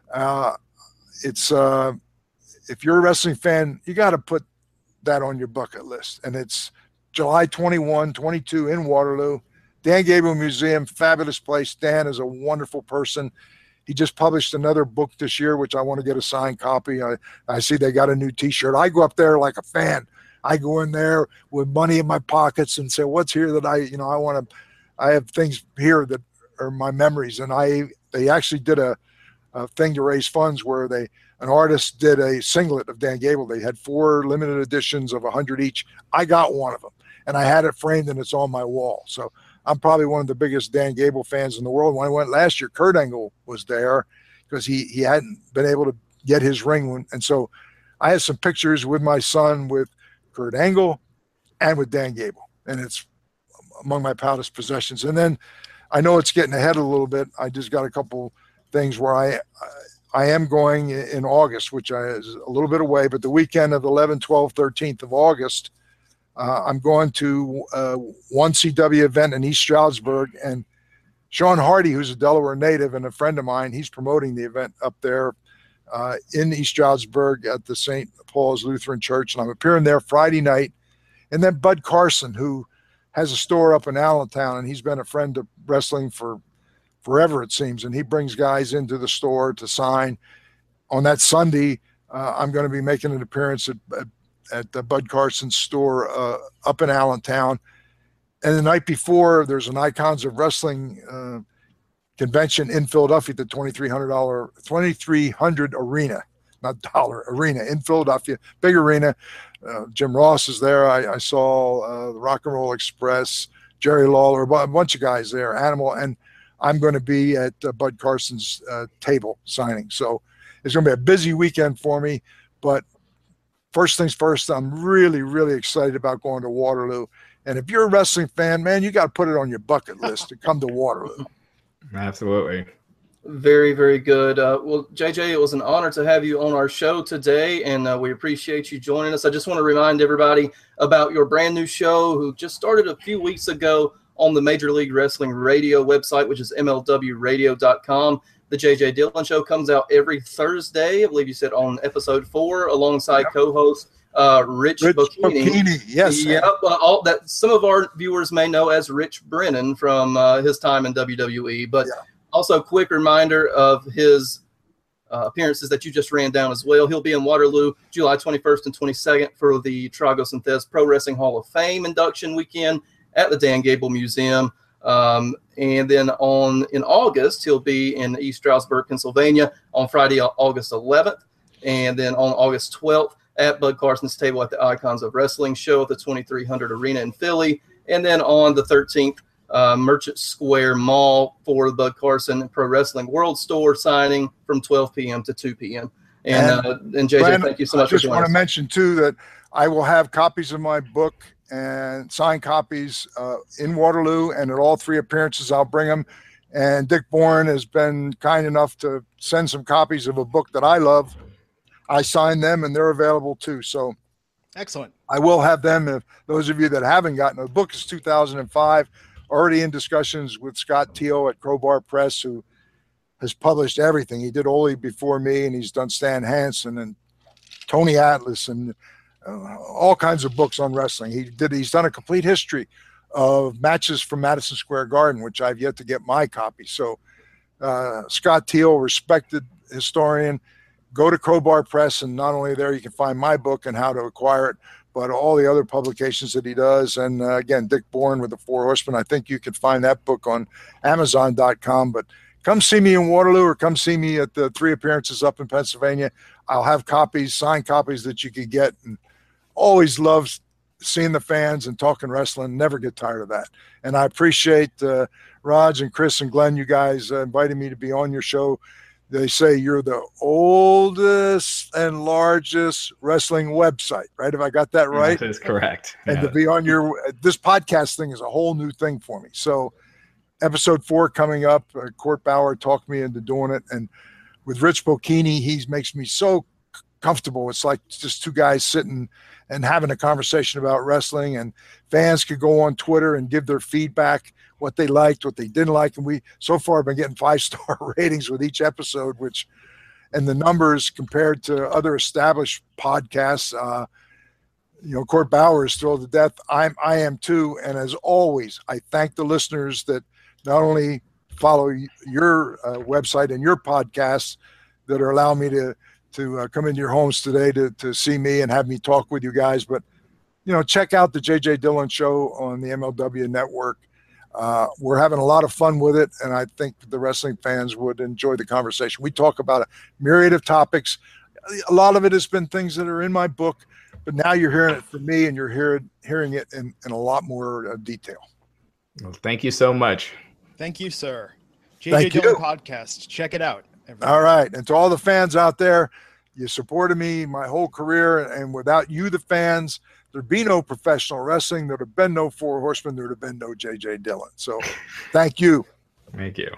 If you're a wrestling fan, you got to put that on your bucket list. And it's July 21, 22 in Waterloo. Dan Gable Museum, fabulous place. Dan is a wonderful person. He just published another book this year, which I want to get a signed copy. I see they got a new T-shirt. I go up there like a fan. I go in there with money in my pockets and say, what's here that I have things here that are my memories. And they actually did a thing to raise funds where an artist did a singlet of Dan Gable. They had 4 limited editions of 100 each. I got one of them and I had it framed and it's on my wall. So I'm probably one of the biggest Dan Gable fans in the world. When I went last year, Kurt Angle was there because he hadn't been able to get his ring. And so I had some pictures with my son with Kurt Angle and with Dan Gable. And it's among my proudest possessions. And then I know it's getting ahead a little bit. I just got a couple things where I am going in August, which is a little bit away, but the weekend of 11, 12, 13th of August, I'm going to one CW event in East Stroudsburg, and Sean Hardy, who's a Delaware native and a friend of mine, he's promoting the event up there in East Stroudsburg at the St. Paul's Lutheran Church, and I'm appearing there Friday night. And then Bud Carson, who has a store up in Allentown, and he's been a friend of wrestling for forever, it seems, and he brings guys into the store to sign. On that Sunday, I'm going to be making an appearance at the Bud Carson's store up in Allentown. And the night before, there's an Icons of Wrestling convention in Philadelphia, the $2,300 arena, not dollar, arena in Philadelphia, big arena. Jim Ross is there. I saw the Rock and Roll Express, Jerry Lawler, a bunch of guys there, Animal, and I'm going to be at Bud Carson's table signing. So it's going to be a busy weekend for me, but first things first, I'm really, really excited about going to Waterloo. And if you're a wrestling fan, man, you got to put it on your bucket list to come to Waterloo. Absolutely. Very, very good. Well, JJ, it was an honor to have you on our show today, and we appreciate you joining us. I just want to remind everybody about your brand new show, who just started a few weeks ago on the Major League Wrestling Radio website, which is MLWradio.com. The JJ Dillon Show comes out every Thursday, I believe you said on episode 4, alongside co-host Rich Bocchini. Yes. Yep. All that some of our viewers may know as Rich Brennan from his time in WWE, but also quick reminder of his appearances that you just ran down as well. He'll be in Waterloo July 21st and 22nd for the Tragos and Thez Pro Wrestling Hall of Fame induction weekend at the Dan Gable Museum. And then in August, he'll be in East Stroudsburg, Pennsylvania on Friday, August 11th. And then on August 12th at Bud Carson's table at the Icons of Wrestling show at the 2300 Arena in Philly. And then on the 13th, Merchant Square Mall for the Bud Carson Pro Wrestling World Store signing from 12 p.m. to 2 p.m. And JJ, Brandon, thank you so much for joining us. I just want to mention, too, that I will have copies of my book and signed copies in Waterloo, and at all 3 appearances, I'll bring them. And Dick Bourne has been kind enough to send some copies of a book that I love. I signed them, and they're available, too. So excellent. I will have them. If those of you that haven't gotten it, the book is 2005, already in discussions with Scott Teal at Crowbar Press, who has published everything. He did Ole before me, and he's done Stan Hansen and Tony Atlas and all kinds of books on wrestling. He's done a complete history of matches from Madison Square Garden, which I've yet to get my copy. So Scott Teal, respected historian, go to Crowbar Press, and not only there you can find my book and how to acquire it, but all the other publications that he does. And again, Dick Bourne with the Four Horsemen. I think you can find that book on Amazon.com. But come see me in Waterloo, or come see me at the 3 appearances up in Pennsylvania. I'll have copies, signed copies that you could get. And always love seeing the fans and talking wrestling. Never get tired of that. And I appreciate Raj and Chris and Glenn, you guys invited me to be on your show. They say you're the oldest and largest wrestling website, right? Have I got that right? That is correct. And to be on this podcast thing is a whole new thing for me. So episode 4 coming up, Court Bauer talked me into doing it. And with Rich Bocchini, he makes me so comfortable. It's like just 2 guys sitting and having a conversation about wrestling, and fans could go on Twitter and give their feedback, what they liked, what they didn't like. And we so far have been getting 5-star ratings with each episode, and the numbers compared to other established podcasts, Court Bauer is thrilled to death. I am too. And as always, I thank the listeners that not only follow your website and your podcasts that are allowing me to come into your homes today to see me and have me talk with you guys, but check out the JJ Dillon Show on the MLW Network. We're having a lot of fun with it, and I think the wrestling fans would enjoy the conversation. We talk about a myriad of topics. A lot of it has been things that are in my book, but now you're hearing it from me, and you're hearing it in a lot more detail. Well, thank you so much. Thank you, sir. JJ Dillon Podcast. Check it out. Everybody. All right. And to all the fans out there, you supported me my whole career, and without you, the fans, there'd be no professional wrestling. There'd have been no Four Horsemen. There'd have been no JJ Dillon. So thank you. Thank you.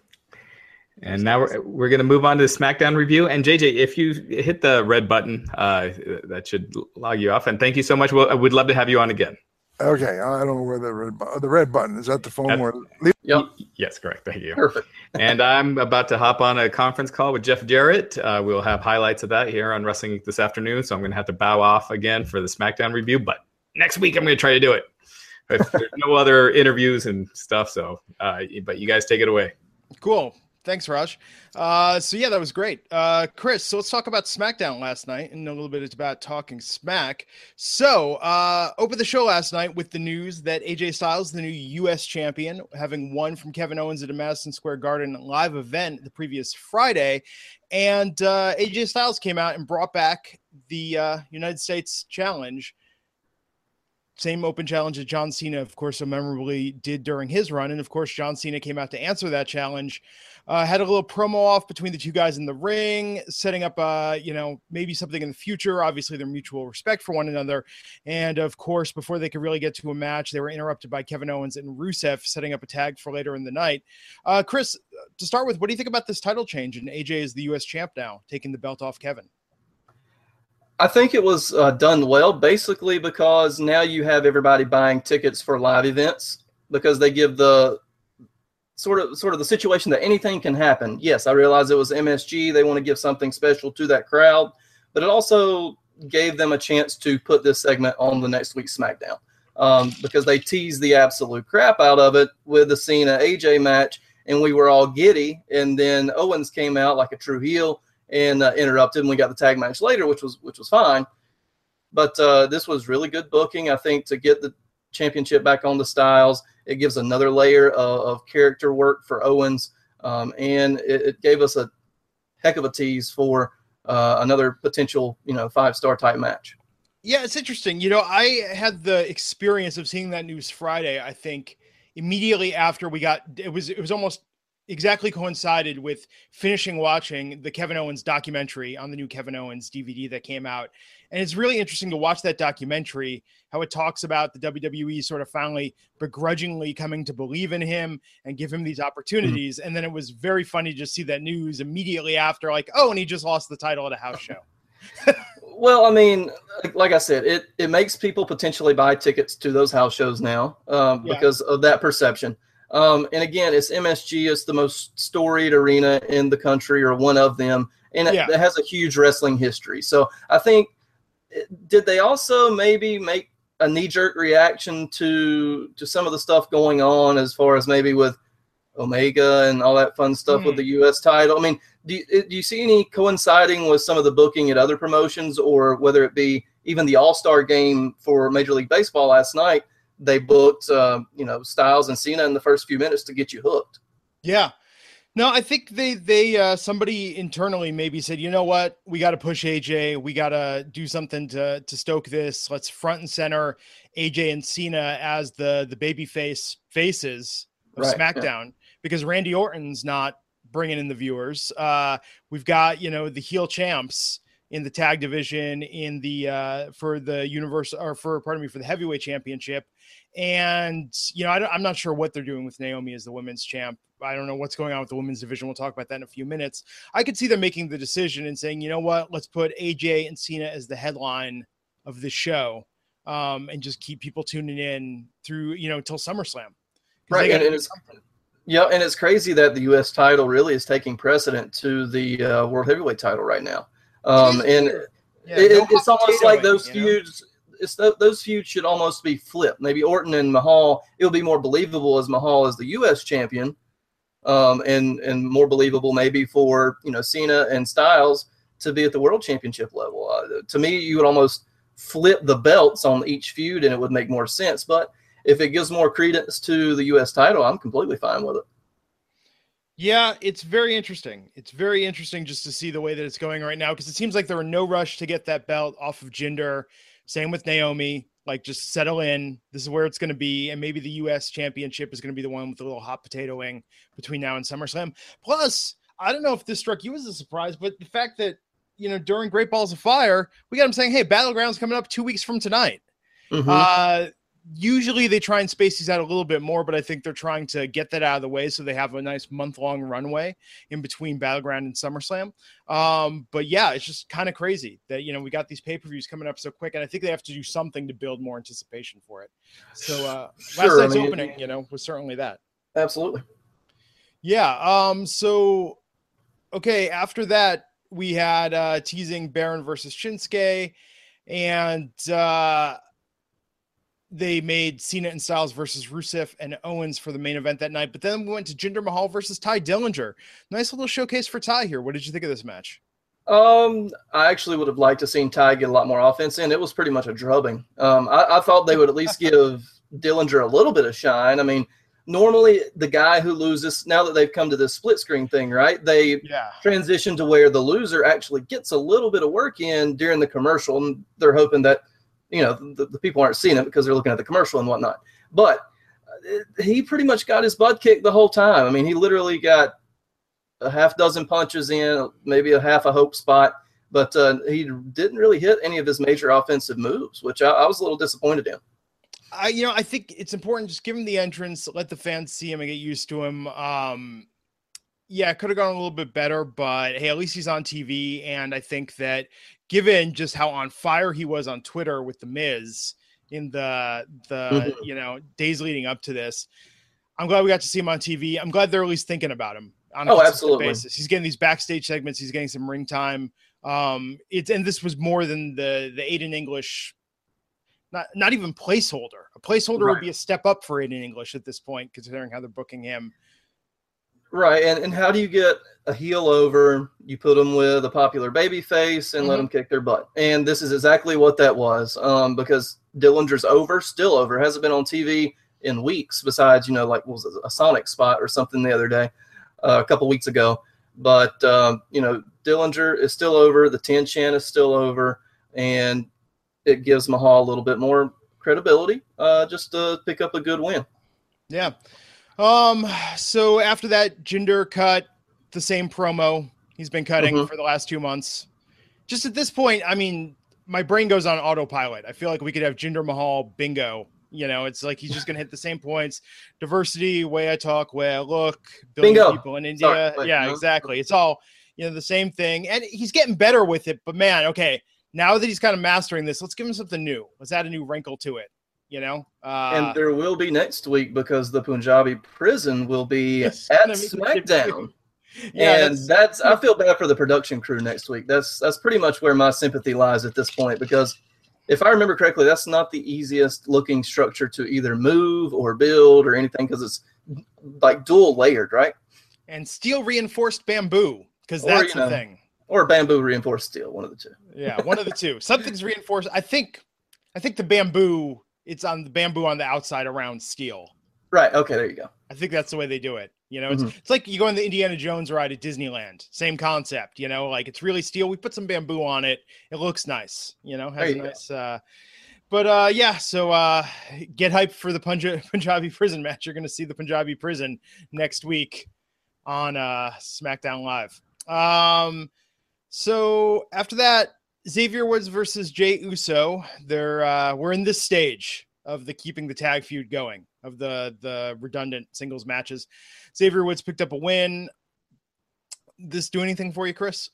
And now we're going to move on to the SmackDown review. And JJ, if you hit the red button, that should log you off. And thank you so much. I would love to have you on again. Okay, I don't know where the red button is. That the phone? Yep. Yes, correct. Thank you. Perfect. And I'm about to hop on a conference call with Jeff Jarrett. We'll have highlights of that here on Wrestling this afternoon. So I'm going to have to bow off again for the SmackDown review. But next week, I'm going to try to do it. If there's no other interviews and stuff. So, but you guys take it away. Cool. Thanks, Raj. So yeah, that was great. Chris, so let's talk about SmackDown last night and a little bit about talking smack. So opened the show last night with the news that AJ Styles, the new U.S. champion, having won from Kevin Owens at a Madison Square Garden live event the previous Friday. And AJ Styles came out and brought back the United States Challenge. Same open challenge that John Cena, of course, so memorably did during his run. And, of course, John Cena came out to answer that challenge. Had a little promo off between the 2 guys in the ring, setting up, maybe something in the future. Obviously, their mutual respect for one another. And, of course, before they could really get to a match, they were interrupted by Kevin Owens and Rusev setting up a tag for later in the night. Chris, to start with, what do you think about this title change? And AJ is the U.S. champ now, taking the belt off Kevin. I think it was done well, basically because now you have everybody buying tickets for live events because they give the sort of the situation that anything can happen. Yes, I realize it was MSG. They want to give something special to that crowd, but it also gave them a chance to put this segment on the next week's SmackDown because they teased the absolute crap out of it with the Cena AJ match, and we were all giddy. And then Owens came out like a true heel and interrupted, and we got the tag match later, which was fine. But this was really good booking, I think, to get the championship back on the Styles. It gives another layer of character work for Owens, and it gave us a heck of a tease for another potential, 5-star type match. Yeah, it's interesting. I had the experience of seeing that news Friday, I think, immediately after it was almost exactly coincided with finishing watching the Kevin Owens documentary on the new Kevin Owens DVD that came out. And it's really interesting to watch that documentary, how it talks about the WWE sort of finally begrudgingly coming to believe in him and give him these opportunities. And then it was very funny to just see that news immediately after, like, oh, and he just lost the title at a house show. Well, I mean, like I said, it makes people potentially buy tickets to those house shows now because of that perception. And again, it's MSG. It's the most storied arena in the country, or one of them, and it has a huge wrestling history. So I think, did they also maybe make a knee-jerk reaction to some of the stuff going on as far as maybe with Omega and all that fun stuff with the U.S. title? I mean, do you see any coinciding with some of the booking at other promotions, or whether it be even the All-Star game for Major League Baseball last night? They booked, Styles and Cena in the first few minutes to get you hooked. Yeah. No, I think they somebody internally maybe said, you know what, we got to push AJ. We got to do something to stoke this. Let's front and center AJ and Cena as the baby faces of SmackDown, because Randy Orton's not bringing in the viewers. We've got, the heel champs in the tag division in the for the for the heavyweight championship. And, I'm not sure what they're doing with Naomi as the women's champ. I don't know what's going on with the women's division. We'll talk about that in a few minutes. I could see them making the decision and saying, you know what, let's put AJ and Cena as the headline of the show, and just keep people tuning in through, until SummerSlam. Right. And it's crazy that the U.S. title really is taking precedent to the World Heavyweight title right now. It's almost like those feuds. Those feuds should almost be flipped. Maybe Orton and Mahal, it'll be more believable as Mahal as the U.S. champion, and more believable maybe for Cena and Styles to be at the World Championship level. To me, you would almost flip the belts on each feud, and it would make more sense. But if it gives more credence to the U.S. title, I'm completely fine with it. Yeah, it's very interesting. It's very interesting just to see the way that it's going right now, because it seems like there were no rush to get that belt off of Jinder. Same with Naomi, like just settle in. This is where it's going to be. And maybe the U.S. championship is going to be the one with the little hot potatoing between now and SummerSlam. Plus, I don't know if this struck you as a surprise, but the fact that, during Great Balls of Fire, we got them saying, hey, Battleground's coming up 2 weeks from tonight. Usually they try and space these out a little bit more, but I think they're trying to get that out of the way so they have a nice month-long runway in between Battleground and SummerSlam. But yeah, it's just kind of crazy that, we got these pay-per-views coming up so quick, and I think they have to do something to build more anticipation for it. So last night's opening, was certainly that. Absolutely. Yeah. So, okay, after that, we had teasing Baron versus Shinsuke, and they made Cena and Styles versus Rusev and Owens for the main event that night. But then we went to Jinder Mahal versus Ty Dillinger. Nice little showcase for Ty here. What did you think of this match? I actually would have liked to seen Ty get a lot more offense in. It was pretty much a drubbing. I thought they would at least give Dillinger a little bit of shine. I mean, normally the guy who loses, now that they've come to this split screen thing, right? They transition to where the loser actually gets a little bit of work in during the commercial, and they're hoping that the people aren't seeing it because they're looking at the commercial and whatnot. But he pretty much got his butt kicked the whole time. I mean, he literally got a half dozen punches in, maybe a half a hope spot, but he didn't really hit any of his major offensive moves, which I was a little disappointed in. I think it's important, just give him the entrance, let the fans see him and get used to him. It could have gone a little bit better, but hey, at least he's on TV. And I think that given just how on fire he was on Twitter with The Miz in the days leading up to this, I'm glad we got to see him on TV. I'm glad they're at least thinking about him on a consistent basis. He's getting these backstage segments. He's getting some ring time. And this was more than the Aiden English, not even placeholder. A placeholder would be a step up for Aiden English at this point, considering how they're booking him. Right, and how do you get a heel over? You put them with a popular baby face and let them kick their butt. And this is exactly what that was, because Dillinger's still over, hasn't been on TV in weeks, besides, like was it a Sonic spot or something the other day, a couple weeks ago. But, Dillinger is still over, the 10 chant is still over, and it gives Mahal a little bit more credibility just to pick up a good win. Yeah. So after that, Jinder cut the same promo he's been cutting for the last 2 months. Just at this point, I mean, my brain goes on autopilot. I feel like we could have Jinder Mahal bingo. You know, it's like he's just going to hit the same points. Diversity, way I talk, way I look, billion people in India. Exactly. It's all, the same thing. And he's getting better with it. But, man, okay, now that he's kind of mastering this, let's give him something new. Let's add a new wrinkle to it, And there will be next week because the Punjabi prison will be at SmackDown. Yeah, and that's I feel bad for the production crew next week. That's pretty much where my sympathy lies at this point, because if I remember correctly, that's not the easiest looking structure to either move or build or anything, because it's like dual layered, right? And steel reinforced bamboo, because that's the thing. Or bamboo reinforced steel, one of the two. Yeah, one of the two. Something's reinforced. I think the bamboo, it's on the bamboo on the outside around steel. Right. Okay, there you go. I think that's the way they do it. It's like you go on the Indiana Jones ride at Disneyland. Same concept, like it's really steel. We put some bamboo on it. It looks nice, has a nice so get hyped for the Punjabi prison match. You're going to see the Punjabi prison next week on SmackDown Live. So after that, Xavier Woods versus Jey Uso. We're in this stage of the keeping the tag feud going, of the redundant singles matches. Xavier Woods picked up a win. This do anything for you, Chris?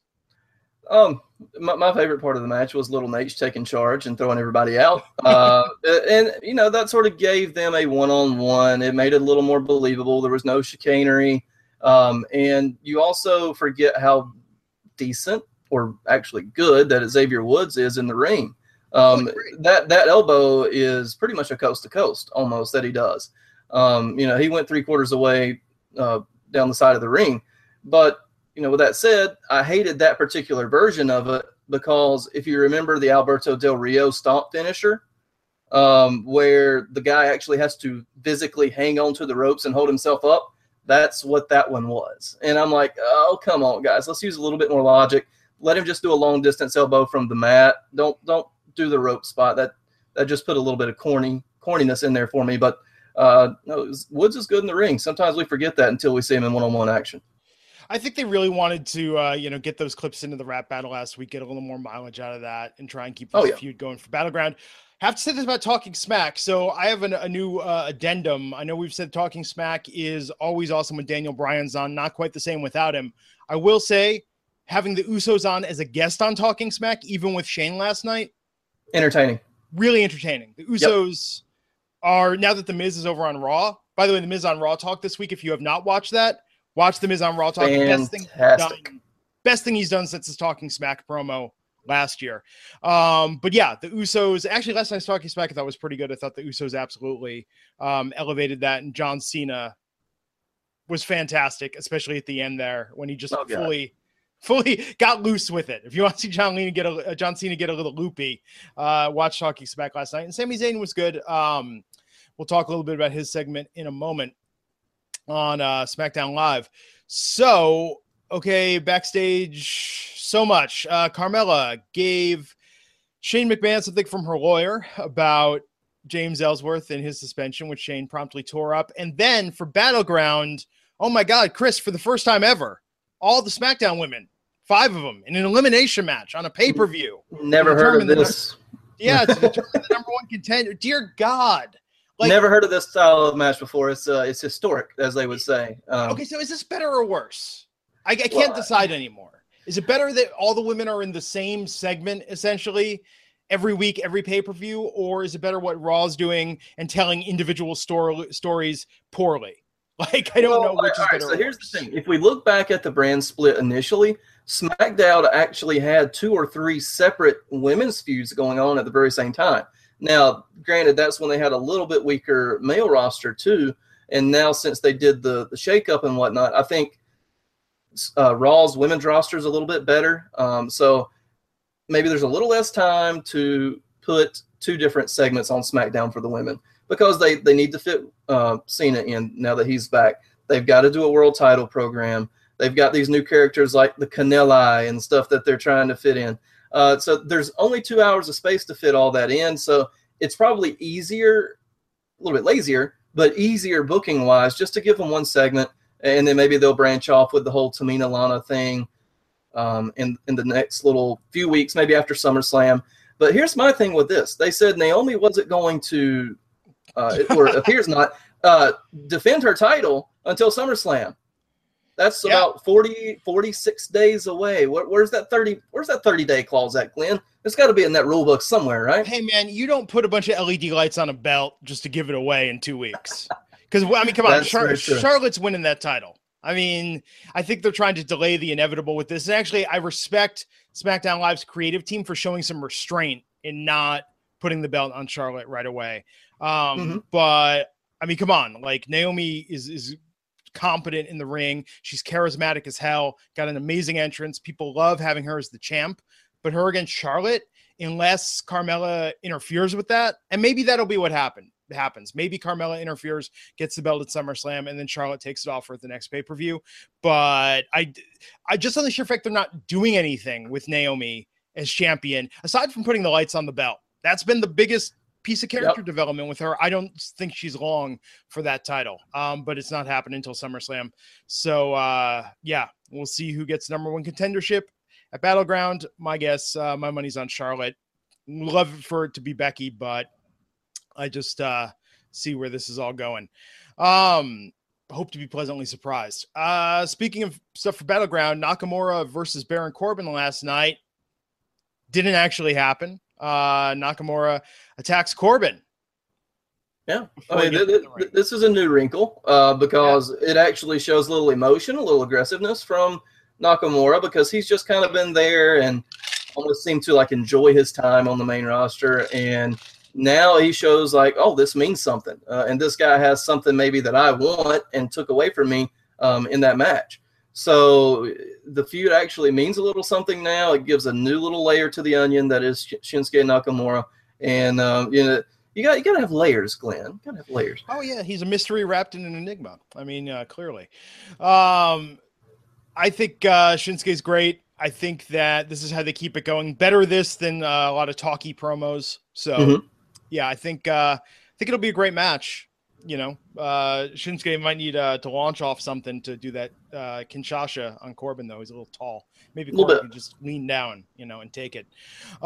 My favorite part of the match was Little Nate taking charge and throwing everybody out. And that sort of gave them a one-on-one. It made it a little more believable. There was no chicanery. And you also forget how decent, or actually good, that Xavier Woods is in the ring. That elbow is pretty much a coast to coast almost that he does. He went 3/4 away down the side of the ring. But, with that said, I hated that particular version of it, because if you remember the Alberto Del Rio stomp finisher, where the guy actually has to physically hang on to the ropes and hold himself up, that's what that one was. And I'm like, oh, come on, guys. Let's use a little bit more logic. Let him just do a long distance elbow from the mat. Don't do the rope spot. That just put a little bit of corniness in there for me. But no, Woods is good in the ring. Sometimes we forget that until we see him in one-on-one action. I think they really wanted to, get those clips into the rap battle last week, get a little more mileage out of that, and try and keep this feud going for Battleground. Have to say this about Talking Smack. So I have a new addendum. I know we've said Talking Smack is always awesome when Daniel Bryan's on. Not quite the same without him. I will say, having the Usos on as a guest on Talking Smack, even with Shane last night, entertaining. Really entertaining. The Usos are, now that The Miz is over on Raw. By the way, The Miz on Raw Talk this week. If you have not watched that, watch The Miz on Raw Talk. Best thing he's done since his Talking Smack promo last year. But yeah, the Usos, actually last night's Talking Smack I thought was pretty good. I thought the Usos absolutely elevated that. And John Cena was fantastic, especially at the end there when he just fully got loose with it. If you want to see John Cena get a little loopy, watch Talking Smack last night. And Sami Zayn was good. We'll talk a little bit about his segment in a moment on SmackDown Live. So, okay, backstage, so much. Carmella gave Shane McMahon something from her lawyer about James Ellsworth and his suspension, which Shane promptly tore up. And then for Battleground, oh my God, Chris, for the first time ever, all the SmackDown women, 5 of them, in an elimination match on a pay-per-view. Never heard of this. To determine the number one contender. Dear God. Never heard of this style of match before. It's historic, as they would say. Okay, so is this better or worse? I can't decide anymore. Is it better that all the women are in the same segment, essentially, every week, every pay-per-view, or is it better what Raw's doing and telling individual stories poorly? I don't know which is better. So here's the thing. If we look back at the brand split initially, SmackDown actually had 2 or 3 separate women's feuds going on at the very same time. Now, granted, that's when they had a little bit weaker male roster too. And now since they did the shakeup and whatnot, I think Raw's women's roster is a little bit better. So maybe there's a little less time to put 2 different segments on SmackDown for the women, because they need to fit Cena in now that he's back. They've got to do a world title program. They've got these new characters like the Canelli and stuff that they're trying to fit in. So there's only 2 hours of space to fit all that in. So it's probably easier, a little bit lazier, but easier booking wise, just to give them one segment, and then maybe they'll branch off with the whole Tamina Lana thing in the next little few weeks, maybe after SummerSlam. But here's my thing with this. They said Naomi wasn't going to, or it appears not, defend her title until SummerSlam. That's about 46 days away. Where's that 30-day clause at, Glenn? It's got to be in that rule book somewhere, right? Hey, man, you don't put a bunch of LED lights on a belt just to give it away in 2 weeks. Because, I mean, come on, Charlotte's winning that title. I mean, I think they're trying to delay the inevitable with this. And actually, I respect SmackDown Live's creative team for showing some restraint in not putting the belt on Charlotte right away. But, I mean, come on. Like, Naomi is competent in the ring. She's charismatic as hell, got an amazing entrance. People love having her as the champ. But her against Charlotte, unless Carmella interferes with that, and maybe that'll be what happens. Maybe Carmella interferes, gets the belt at SummerSlam, and then Charlotte takes it off for the next pay-per-view. But I just on the sheer fact they're not doing anything with Naomi as champion, aside from putting the lights on the belt. That's been the biggest piece of character development with her. I don't think she's long for that title, but it's not happening until SummerSlam. So, we'll see who gets number one contendership at Battleground. My guess, my money's on Charlotte. Love for it to be Becky, but I just see where this is all going. Hope to be pleasantly surprised. Speaking of stuff for Battleground, Nakamura versus Baron Corbin last night didn't actually happen. Nakamura attacks Corbin. Yeah, I mean, this is a new wrinkle because it actually shows a little emotion, a little aggressiveness from Nakamura, because he's just kind of been there and almost seemed to like enjoy his time on the main roster. And now he shows like, oh, this means something. And this guy has something maybe that I want and took away from me in that match. So the feud actually means a little something now. It gives a new little layer to the onion that is Shinsuke Nakamura. And, you got to have layers, Glenn. You got to have layers. Oh, yeah. He's a mystery wrapped in an enigma. I mean, clearly. I think Shinsuke's great. I think that this is how they keep it going. Better this than a lot of talky promos. So, yeah, I think it'll be a great match. You know, Shinsuke might need to launch off something to do that Kinshasa on Corbin, though. He's a little tall. Maybe Corbin can just lean down, and take it.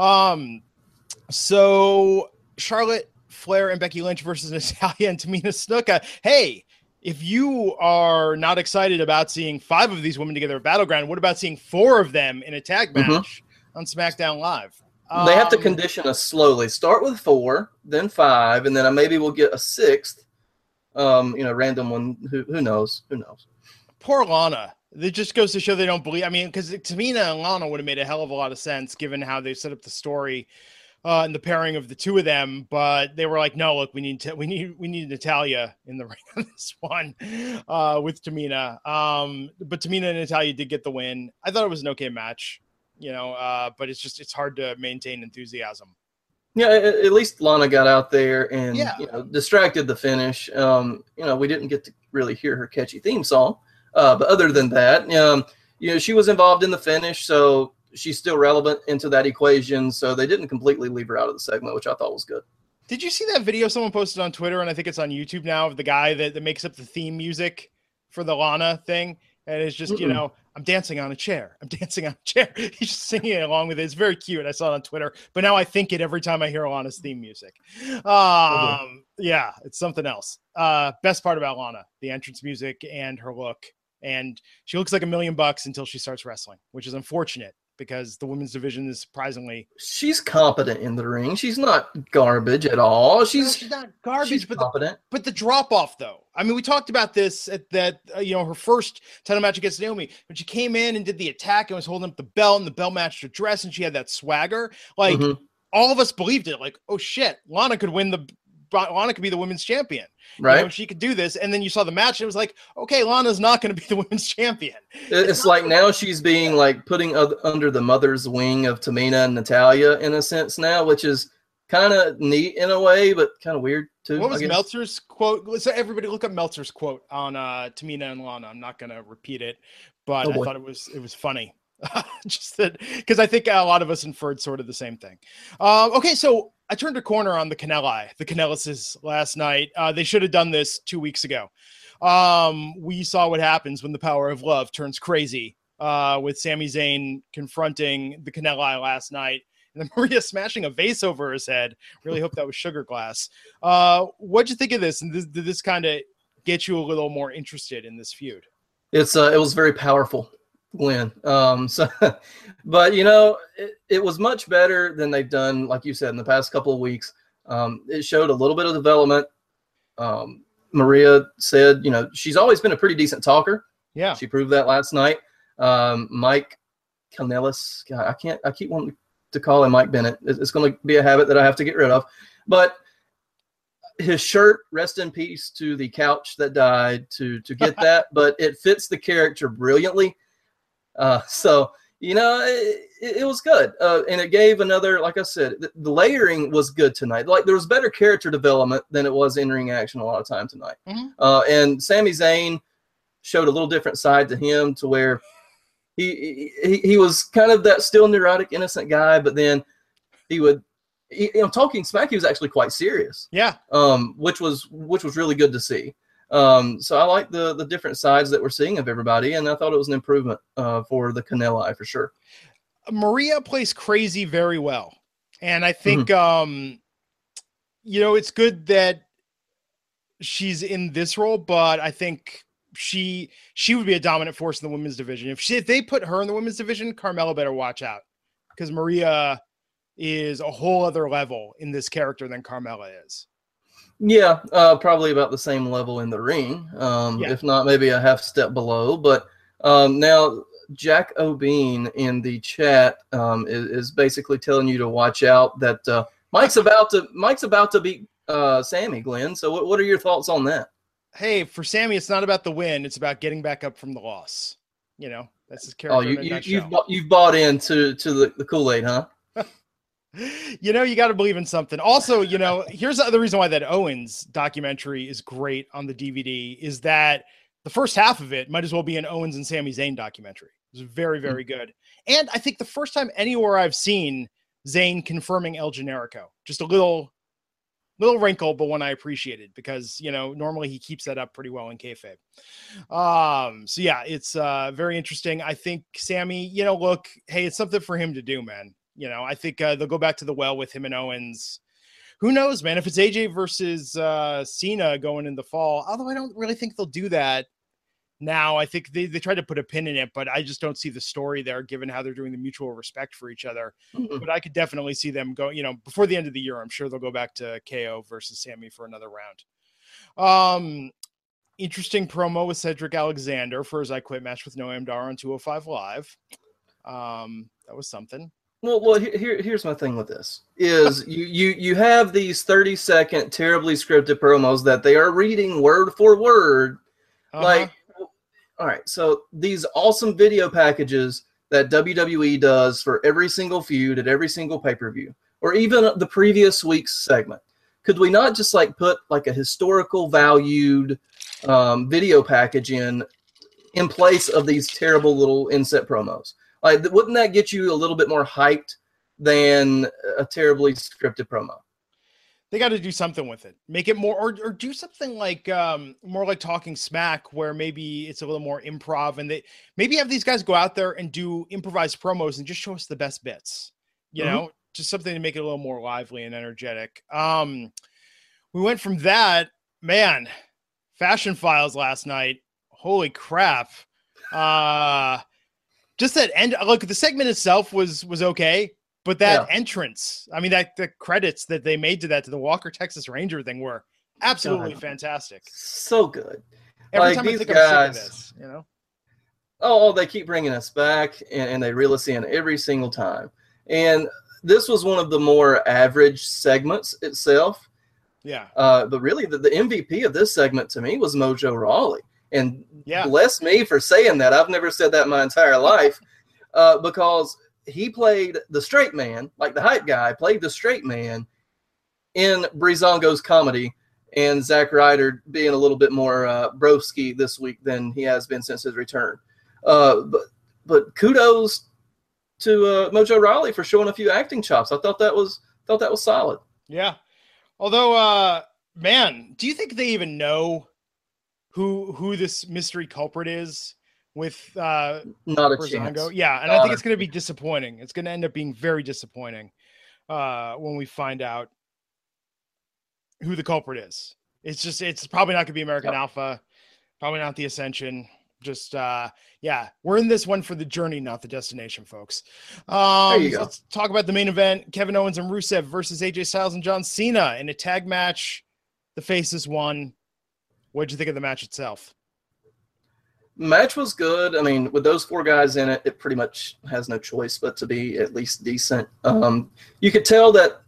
So Charlotte Flair and Becky Lynch versus Natalya and Tamina Snuka. Hey, if you are not excited about seeing 5 of these women together at Battleground, what about seeing 4 of them in a tag match on SmackDown Live? They have to condition us slowly. Start with 4, then 5, and then maybe we'll get a 6th. Random one. Who knows? Who knows? Poor Lana. It just goes to show they don't believe. I mean, because Tamina and Lana would have made a hell of a lot of sense given how they set up the story and the pairing of the two of them. But they were like, no, look, we need Natalya in the ring on this one with Tamina. But Tamina and Natalya did get the win. I thought it was an okay match, but it's hard to maintain enthusiasm. Yeah, at least Lana got out there and distracted the finish. We didn't get to really hear her catchy theme song, but other than that, she was involved in the finish, so she's still relevant into that equation. So they didn't completely leave her out of the segment, which I thought was good. Did you see that video someone posted on Twitter, and I think it's on YouTube now, of the guy that makes up the theme music for the Lana thing? And it's just, I'm dancing on a chair. I'm dancing on a chair. He's just singing it along with it. It's very cute. I saw it on Twitter, but now I think it every time I hear Lana's theme music. Yeah, it's something else. Best part about Lana, the entrance music and her look. And she looks like $1 million until she starts wrestling, which is unfortunate because the women's division is surprisingly. She's competent in the ring. She's not garbage at all. She's not garbage, she's competent. But the drop off, though. I mean, we talked about this at that, her first title match against Naomi, when she came in and did the attack and was holding up the belt, and the belt matched her dress, and she had that swagger. Like, all of us believed it. Like, oh shit, Lana could be the women's champion. Right. She could do this. And then you saw the match and it was like, okay, Lana's not going to be the women's champion. It's like now she's being like putting under the mother's wing of Tamina and Natalya in a sense now, which is kind of neat in a way, but kind of weird too. What was Meltzer's quote? So everybody look up Meltzer's quote on Tamina and Lana. I'm not going to repeat it, but I thought it was funny. Just that, because I think a lot of us inferred sort of the same thing. Okay, so I turned a corner on the Canellises last night. They should have done this 2 weeks ago. We saw what happens when the power of love turns crazy with Sami Zayn confronting the Canelli last night. And then Maria smashing a vase over his head. Really hope that was sugar glass. What'd you think of this? And did this kind of get you a little more interested in this feud? It was very powerful, Glenn. But it was much better than they've done, like you said, in the past couple of weeks. It showed a little bit of development. Maria said, she's always been a pretty decent talker. Yeah, she proved that last night. Mike Kanellis, I keep wanting to call him Mike Bennett. It's going to be a habit that I have to get rid of. But his shirt, rest in peace to the couch that died, to get that, but it fits the character brilliantly. So it was good. And it gave another, like I said, the layering was good tonight. Like, there was better character development than it was in ring action a lot of time tonight. Mm-hmm. And Sami Zayn showed a little different side to him, to where he was kind of that still neurotic, innocent guy, but then he would, talking smack, he was actually quite serious. Yeah. Which was really good to see. So I like the different sides that we're seeing of everybody, and I thought it was an improvement for the Canelli for sure. Maria plays crazy very well, and I think it's good that she's in this role, but I think she would be a dominant force in the women's division. If they put her in the women's division, Carmella better watch out, because Maria is a whole other level in this character than Carmella is. Yeah, probably about the same level in the ring, if not maybe a half step below. But now Jack O'Bean in the chat is basically telling you to watch out, that Mike's about to beat Sami, Glenn. So what are your thoughts on that? Hey, for Sami, it's not about the win; it's about getting back up from the loss. That's his character. You've bought into the Kool-Aid, huh? You got to believe in something. Also, here's the other reason why that Owens documentary is great on the DVD, is that the first half of it might as well be an Owens and Sami Zayn documentary. It was very, very good. And I think the first time anywhere I've seen Zayn confirming El Generico, just a little wrinkle, but one I appreciated, because, normally he keeps that up pretty well in kayfabe. So yeah, it's very interesting. I think Sami, look, hey, it's something for him to do, man. I think they'll go back to the well with him and Owens. Who knows, man? If it's AJ versus Cena going in the fall, although I don't really think they'll do that now. I think they try to put a pin in it, but I just don't see the story there, given how they're doing the mutual respect for each other. Mm-hmm. But I could definitely see them go, before the end of the year, I'm sure they'll go back to KO versus Sami for another round. Interesting promo with Cedric Alexander for his I Quit match with Noam Dar on 205 Live. That was something. Well, here's my thing with this is you have these 30-second terribly scripted promos that they are reading word for word. Uh-huh. Like, all right, so these awesome video packages that WWE does for every single feud at every single pay-per-view, or even the previous week's segment, could we not just put a historical valued video package in place of these terrible little inset promos? Wouldn't that get you a little bit more hyped than a terribly scripted promo? They got to do something with it. Make it more, or do something more like Talking Smack, where maybe it's a little more improv, and they maybe have these guys go out there and do improvised promos and just show us the best bits. Just something to make it a little more lively and energetic. We went from that, man, Fashion Files last night. Holy crap. Just that end. Look, the segment itself was okay, but that entrance, I mean, the credits that they made to the Walker Texas Ranger thing were absolutely fantastic. So good. Every time I think I'm sick of this, Oh, they keep bringing us back, and they reel us in every single time. And this was one of the more average segments itself. Yeah. But really, the MVP of this segment to me was Mojo Rawley. And bless me for saying that. I've never said that my entire life, because he played the straight man, like the hype guy, played the straight man in Breezango's comedy, and Zack Ryder being a little bit more broski this week than he has been since his return. But kudos Mojo Rawley for showing a few acting chops. I thought that was solid. Yeah. Although, man, do you think they even know who this mystery culprit is with Not a Breezango? chance. Yeah, and I think it's going to be disappointing. It's going to end up being very disappointing when we find out who the culprit is. It's probably not going to be American Alpha, probably not the Ascension. Just we're in this one for the journey, not the destination, folks. There you go. Let's talk about the main event: Kevin Owens and Rusev versus AJ Styles and John Cena in a tag match. The faces won. What did you think of the match itself? Match was good. I mean, with those 4 guys in it, it pretty much has no choice but to be at least decent. You could tell that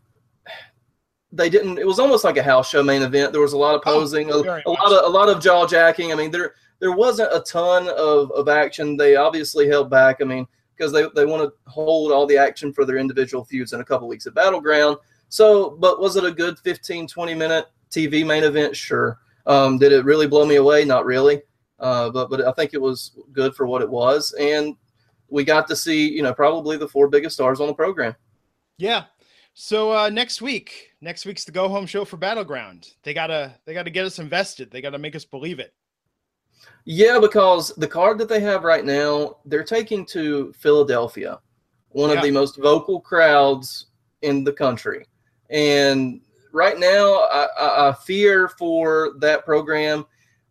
they didn't. It was almost like a house show main event. There was a lot of posing, a lot of jaw jacking. I mean, there wasn't a ton of action. They obviously held back. I mean, because they want to hold all the action for their individual feuds in a couple weeks at Battleground. So, but was it a good 15, 20-minute TV main event? Sure. Did it really blow me away? Not really. But I think it was good for what it was. And we got to see, probably the 4 biggest stars on the program. Yeah. So next week's the go home show for Battleground. They gotta get us invested. They gotta make us believe it. Yeah, because the card that they have right now, they're taking to Philadelphia, one of the most vocal crowds in the country. And right now, I fear for that program.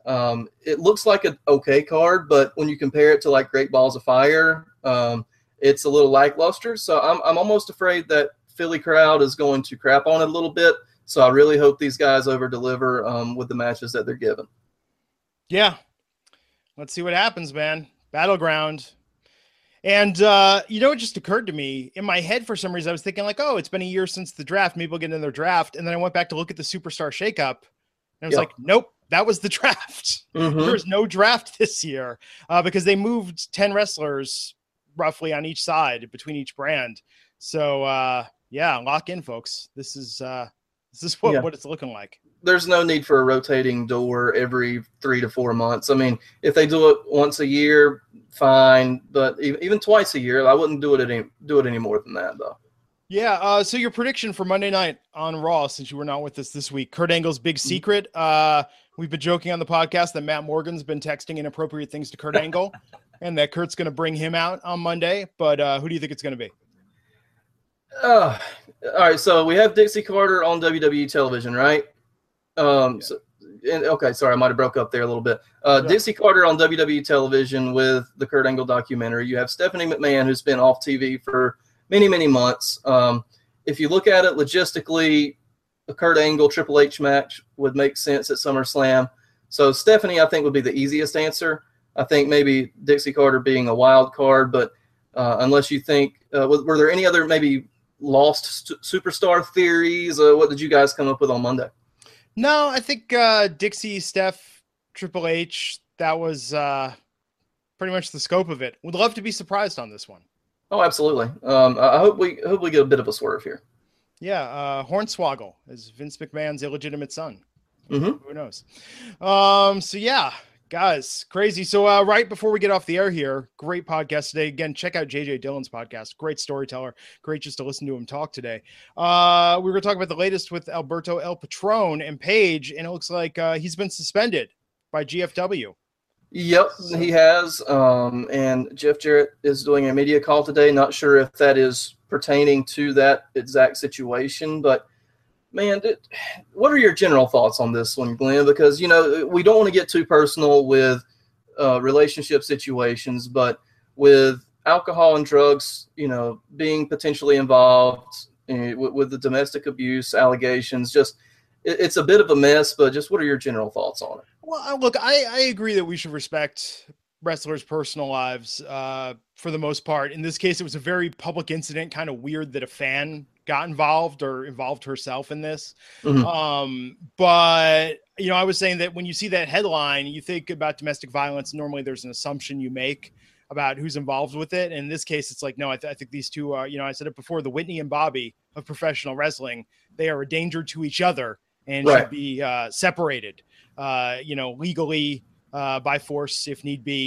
It looks like an okay card, but when you compare it to like Great Balls of Fire, it's a little lackluster. So I'm almost afraid that Philly crowd is going to crap on it a little bit. So I really hope these guys over deliver with the matches that they're given. Yeah. Let's see what happens, man. Battleground. And, it just occurred to me in my head, for some reason, I was thinking like, oh, it's been a year since the draft. Maybe we'll get in their draft. And then I went back to look at the Superstar Shakeup and I was like, nope, that was the draft. Mm-hmm. There was no draft this year because they moved 10 wrestlers roughly on each side between each brand. So, lock in, folks. This is what it's looking like. There's no need for a rotating door every 3 to 4 months. I mean, if they do it once a year, fine. But even twice a year, I wouldn't do it any more than that, though. Yeah. So your prediction for Monday night on Raw, since you were not with us this week, Kurt Angle's big secret. We've been joking on the podcast that Matt Morgan's been texting inappropriate things to Kurt Angle, and that Kurt's going to bring him out on Monday. But who do you think it's going to be? All right. So we have Dixie Carter on WWE television, right? Sorry, I might have broke up there a little bit. Dixie Carter on WWE television with the Kurt Angle documentary. You have Stephanie McMahon, who's been off TV for many, many months. If you look at it logistically, a Kurt Angle Triple H match would make sense at SummerSlam. So Stephanie, I think, would be the easiest answer. I think maybe Dixie Carter being a wild card, but unless you think, were there any other maybe lost superstar theories? What did you guys come up with on Monday? No, I think Dixie, Steph, Triple H, that was pretty much the scope of it. Would love to be surprised on this one. Oh, absolutely. I hope we get a bit of a swerve here. Yeah, Hornswoggle is Vince McMahon's illegitimate son. Mm-hmm. Who knows? So yeah, guys, crazy. So right before we get off the air here, great podcast today. Again, check out JJ Dillon's podcast. Great storyteller. Great just to listen to him talk today. We were going to talk about the latest with Alberto El Patron and Paige, and it looks like he's been suspended by GFW. Yep, he has. And Jeff Jarrett is doing a media call today. Not sure if that is pertaining to that exact situation, but man, what are your general thoughts on this one, Glenn? Because, we don't want to get too personal with relationship situations, but with alcohol and drugs, being potentially involved with the domestic abuse allegations, just it's a bit of a mess, but just what are your general thoughts on it? Well, look, I agree that we should respect wrestlers' personal lives for the most part. In this case, it was a very public incident, kind of weird that a fan got involved or involved herself in this. Mm-hmm. But, I was saying that when you see that headline, you think about domestic violence. Normally there's an assumption you make about who's involved with it. In this case, it's like, no, I think these two are, I said it before, the Whitney and Bobby of professional wrestling, they are a danger to each other and should be separated, legally, by force if need be,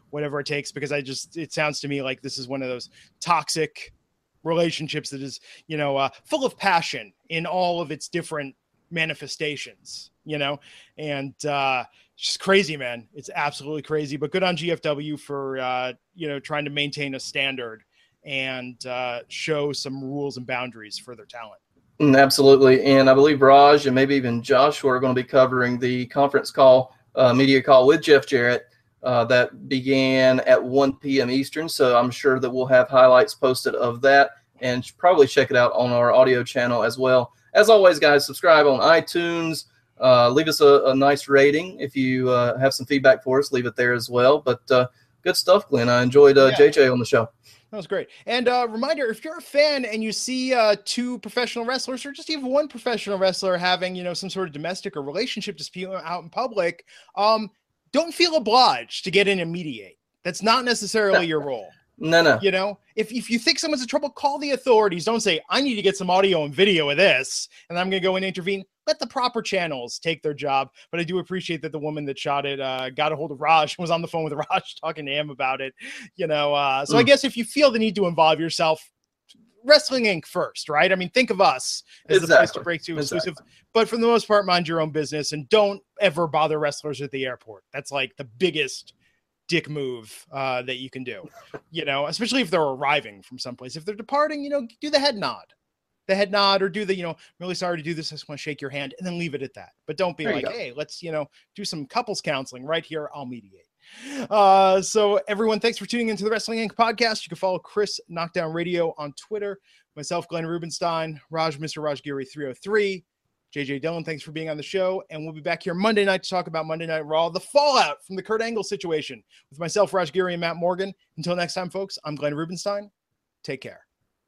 whatever it takes, because it sounds to me like this is one of those toxic relationships that is, full of passion in all of its different manifestations, and just crazy, man. It's absolutely crazy, but good on GFW for, trying to maintain a standard and show some rules and boundaries for their talent. Absolutely. And I believe Raj and maybe even Joshua are going to be covering the conference call, media call with Jeff Jarrett that began at 1 p.m. Eastern. So I'm sure that we'll have highlights posted of that, and probably check it out on our audio channel as well. As always, guys, subscribe on iTunes. Leave us a nice rating. If you have some feedback for us, leave it there as well. But good stuff, Glenn. I enjoyed JJ on the show. That was great. And reminder, if you're a fan and you see two professional wrestlers, or just even one professional wrestler having, some sort of domestic or relationship dispute out in public, don't feel obliged to get in and mediate. That's not necessarily your role. No. If you think someone's in trouble, call the authorities. Don't say, I need to get some audio and video of this, and I'm going to go and intervene. Let the proper channels take their job. But I do appreciate that the woman that shot it got a hold of Raj, was on the phone with Raj talking to him about it. So I guess if you feel the need to involve yourself, Wrestling Inc. first, right? I mean, think of us as the place to break to exclusive. But for the most part, mind your own business and don't ever bother wrestlers at the airport. That's like the biggest dick move that you can do, especially if they're arriving from someplace. If they're departing, do the head nod. Or do the, really sorry to do this, I just want to shake your hand, and then leave it at that. But don't be like, hey, let's, do some couples counseling right here. I'll mediate. So everyone, thanks for tuning into the Wrestling Inc. podcast. You can follow Chris Knockdown Radio on Twitter, myself, Glenn Rubenstein, Mr. Raj Giri 303, JJ Dillon. Thanks for being on the show. And we'll be back here Monday night to talk about Monday Night Raw, the fallout from the Kurt Angle situation, with myself, Raj Giri, and Matt Morgan. Until next time, folks, I'm Glenn Rubenstein. Take care.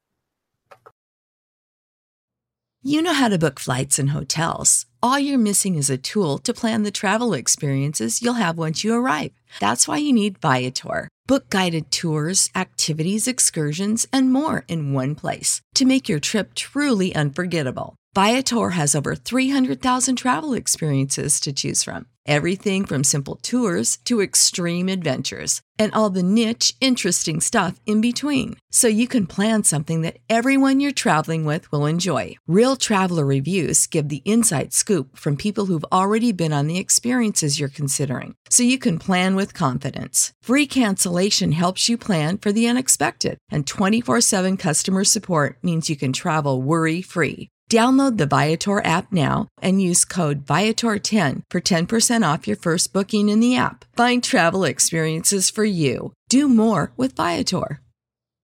You know how to book flights and hotels. All you're missing is a tool to plan the travel experiences you'll have once you arrive. That's why you need Viator. Book guided tours, activities, excursions, and more in one place to make your trip truly unforgettable. Viator has over 300,000 travel experiences to choose from. Everything from simple tours to extreme adventures, and all the niche, interesting stuff in between. So you can plan something that everyone you're traveling with will enjoy. Real traveler reviews give the inside scoop from people who've already been on the experiences you're considering. So you can plan with confidence. Free cancellation helps you plan for the unexpected. And 24/7 customer support means you can travel worry-free. Download the Viator app now and use code Viator10 for 10% off your first booking in the app. Find travel experiences for you. Do more with Viator.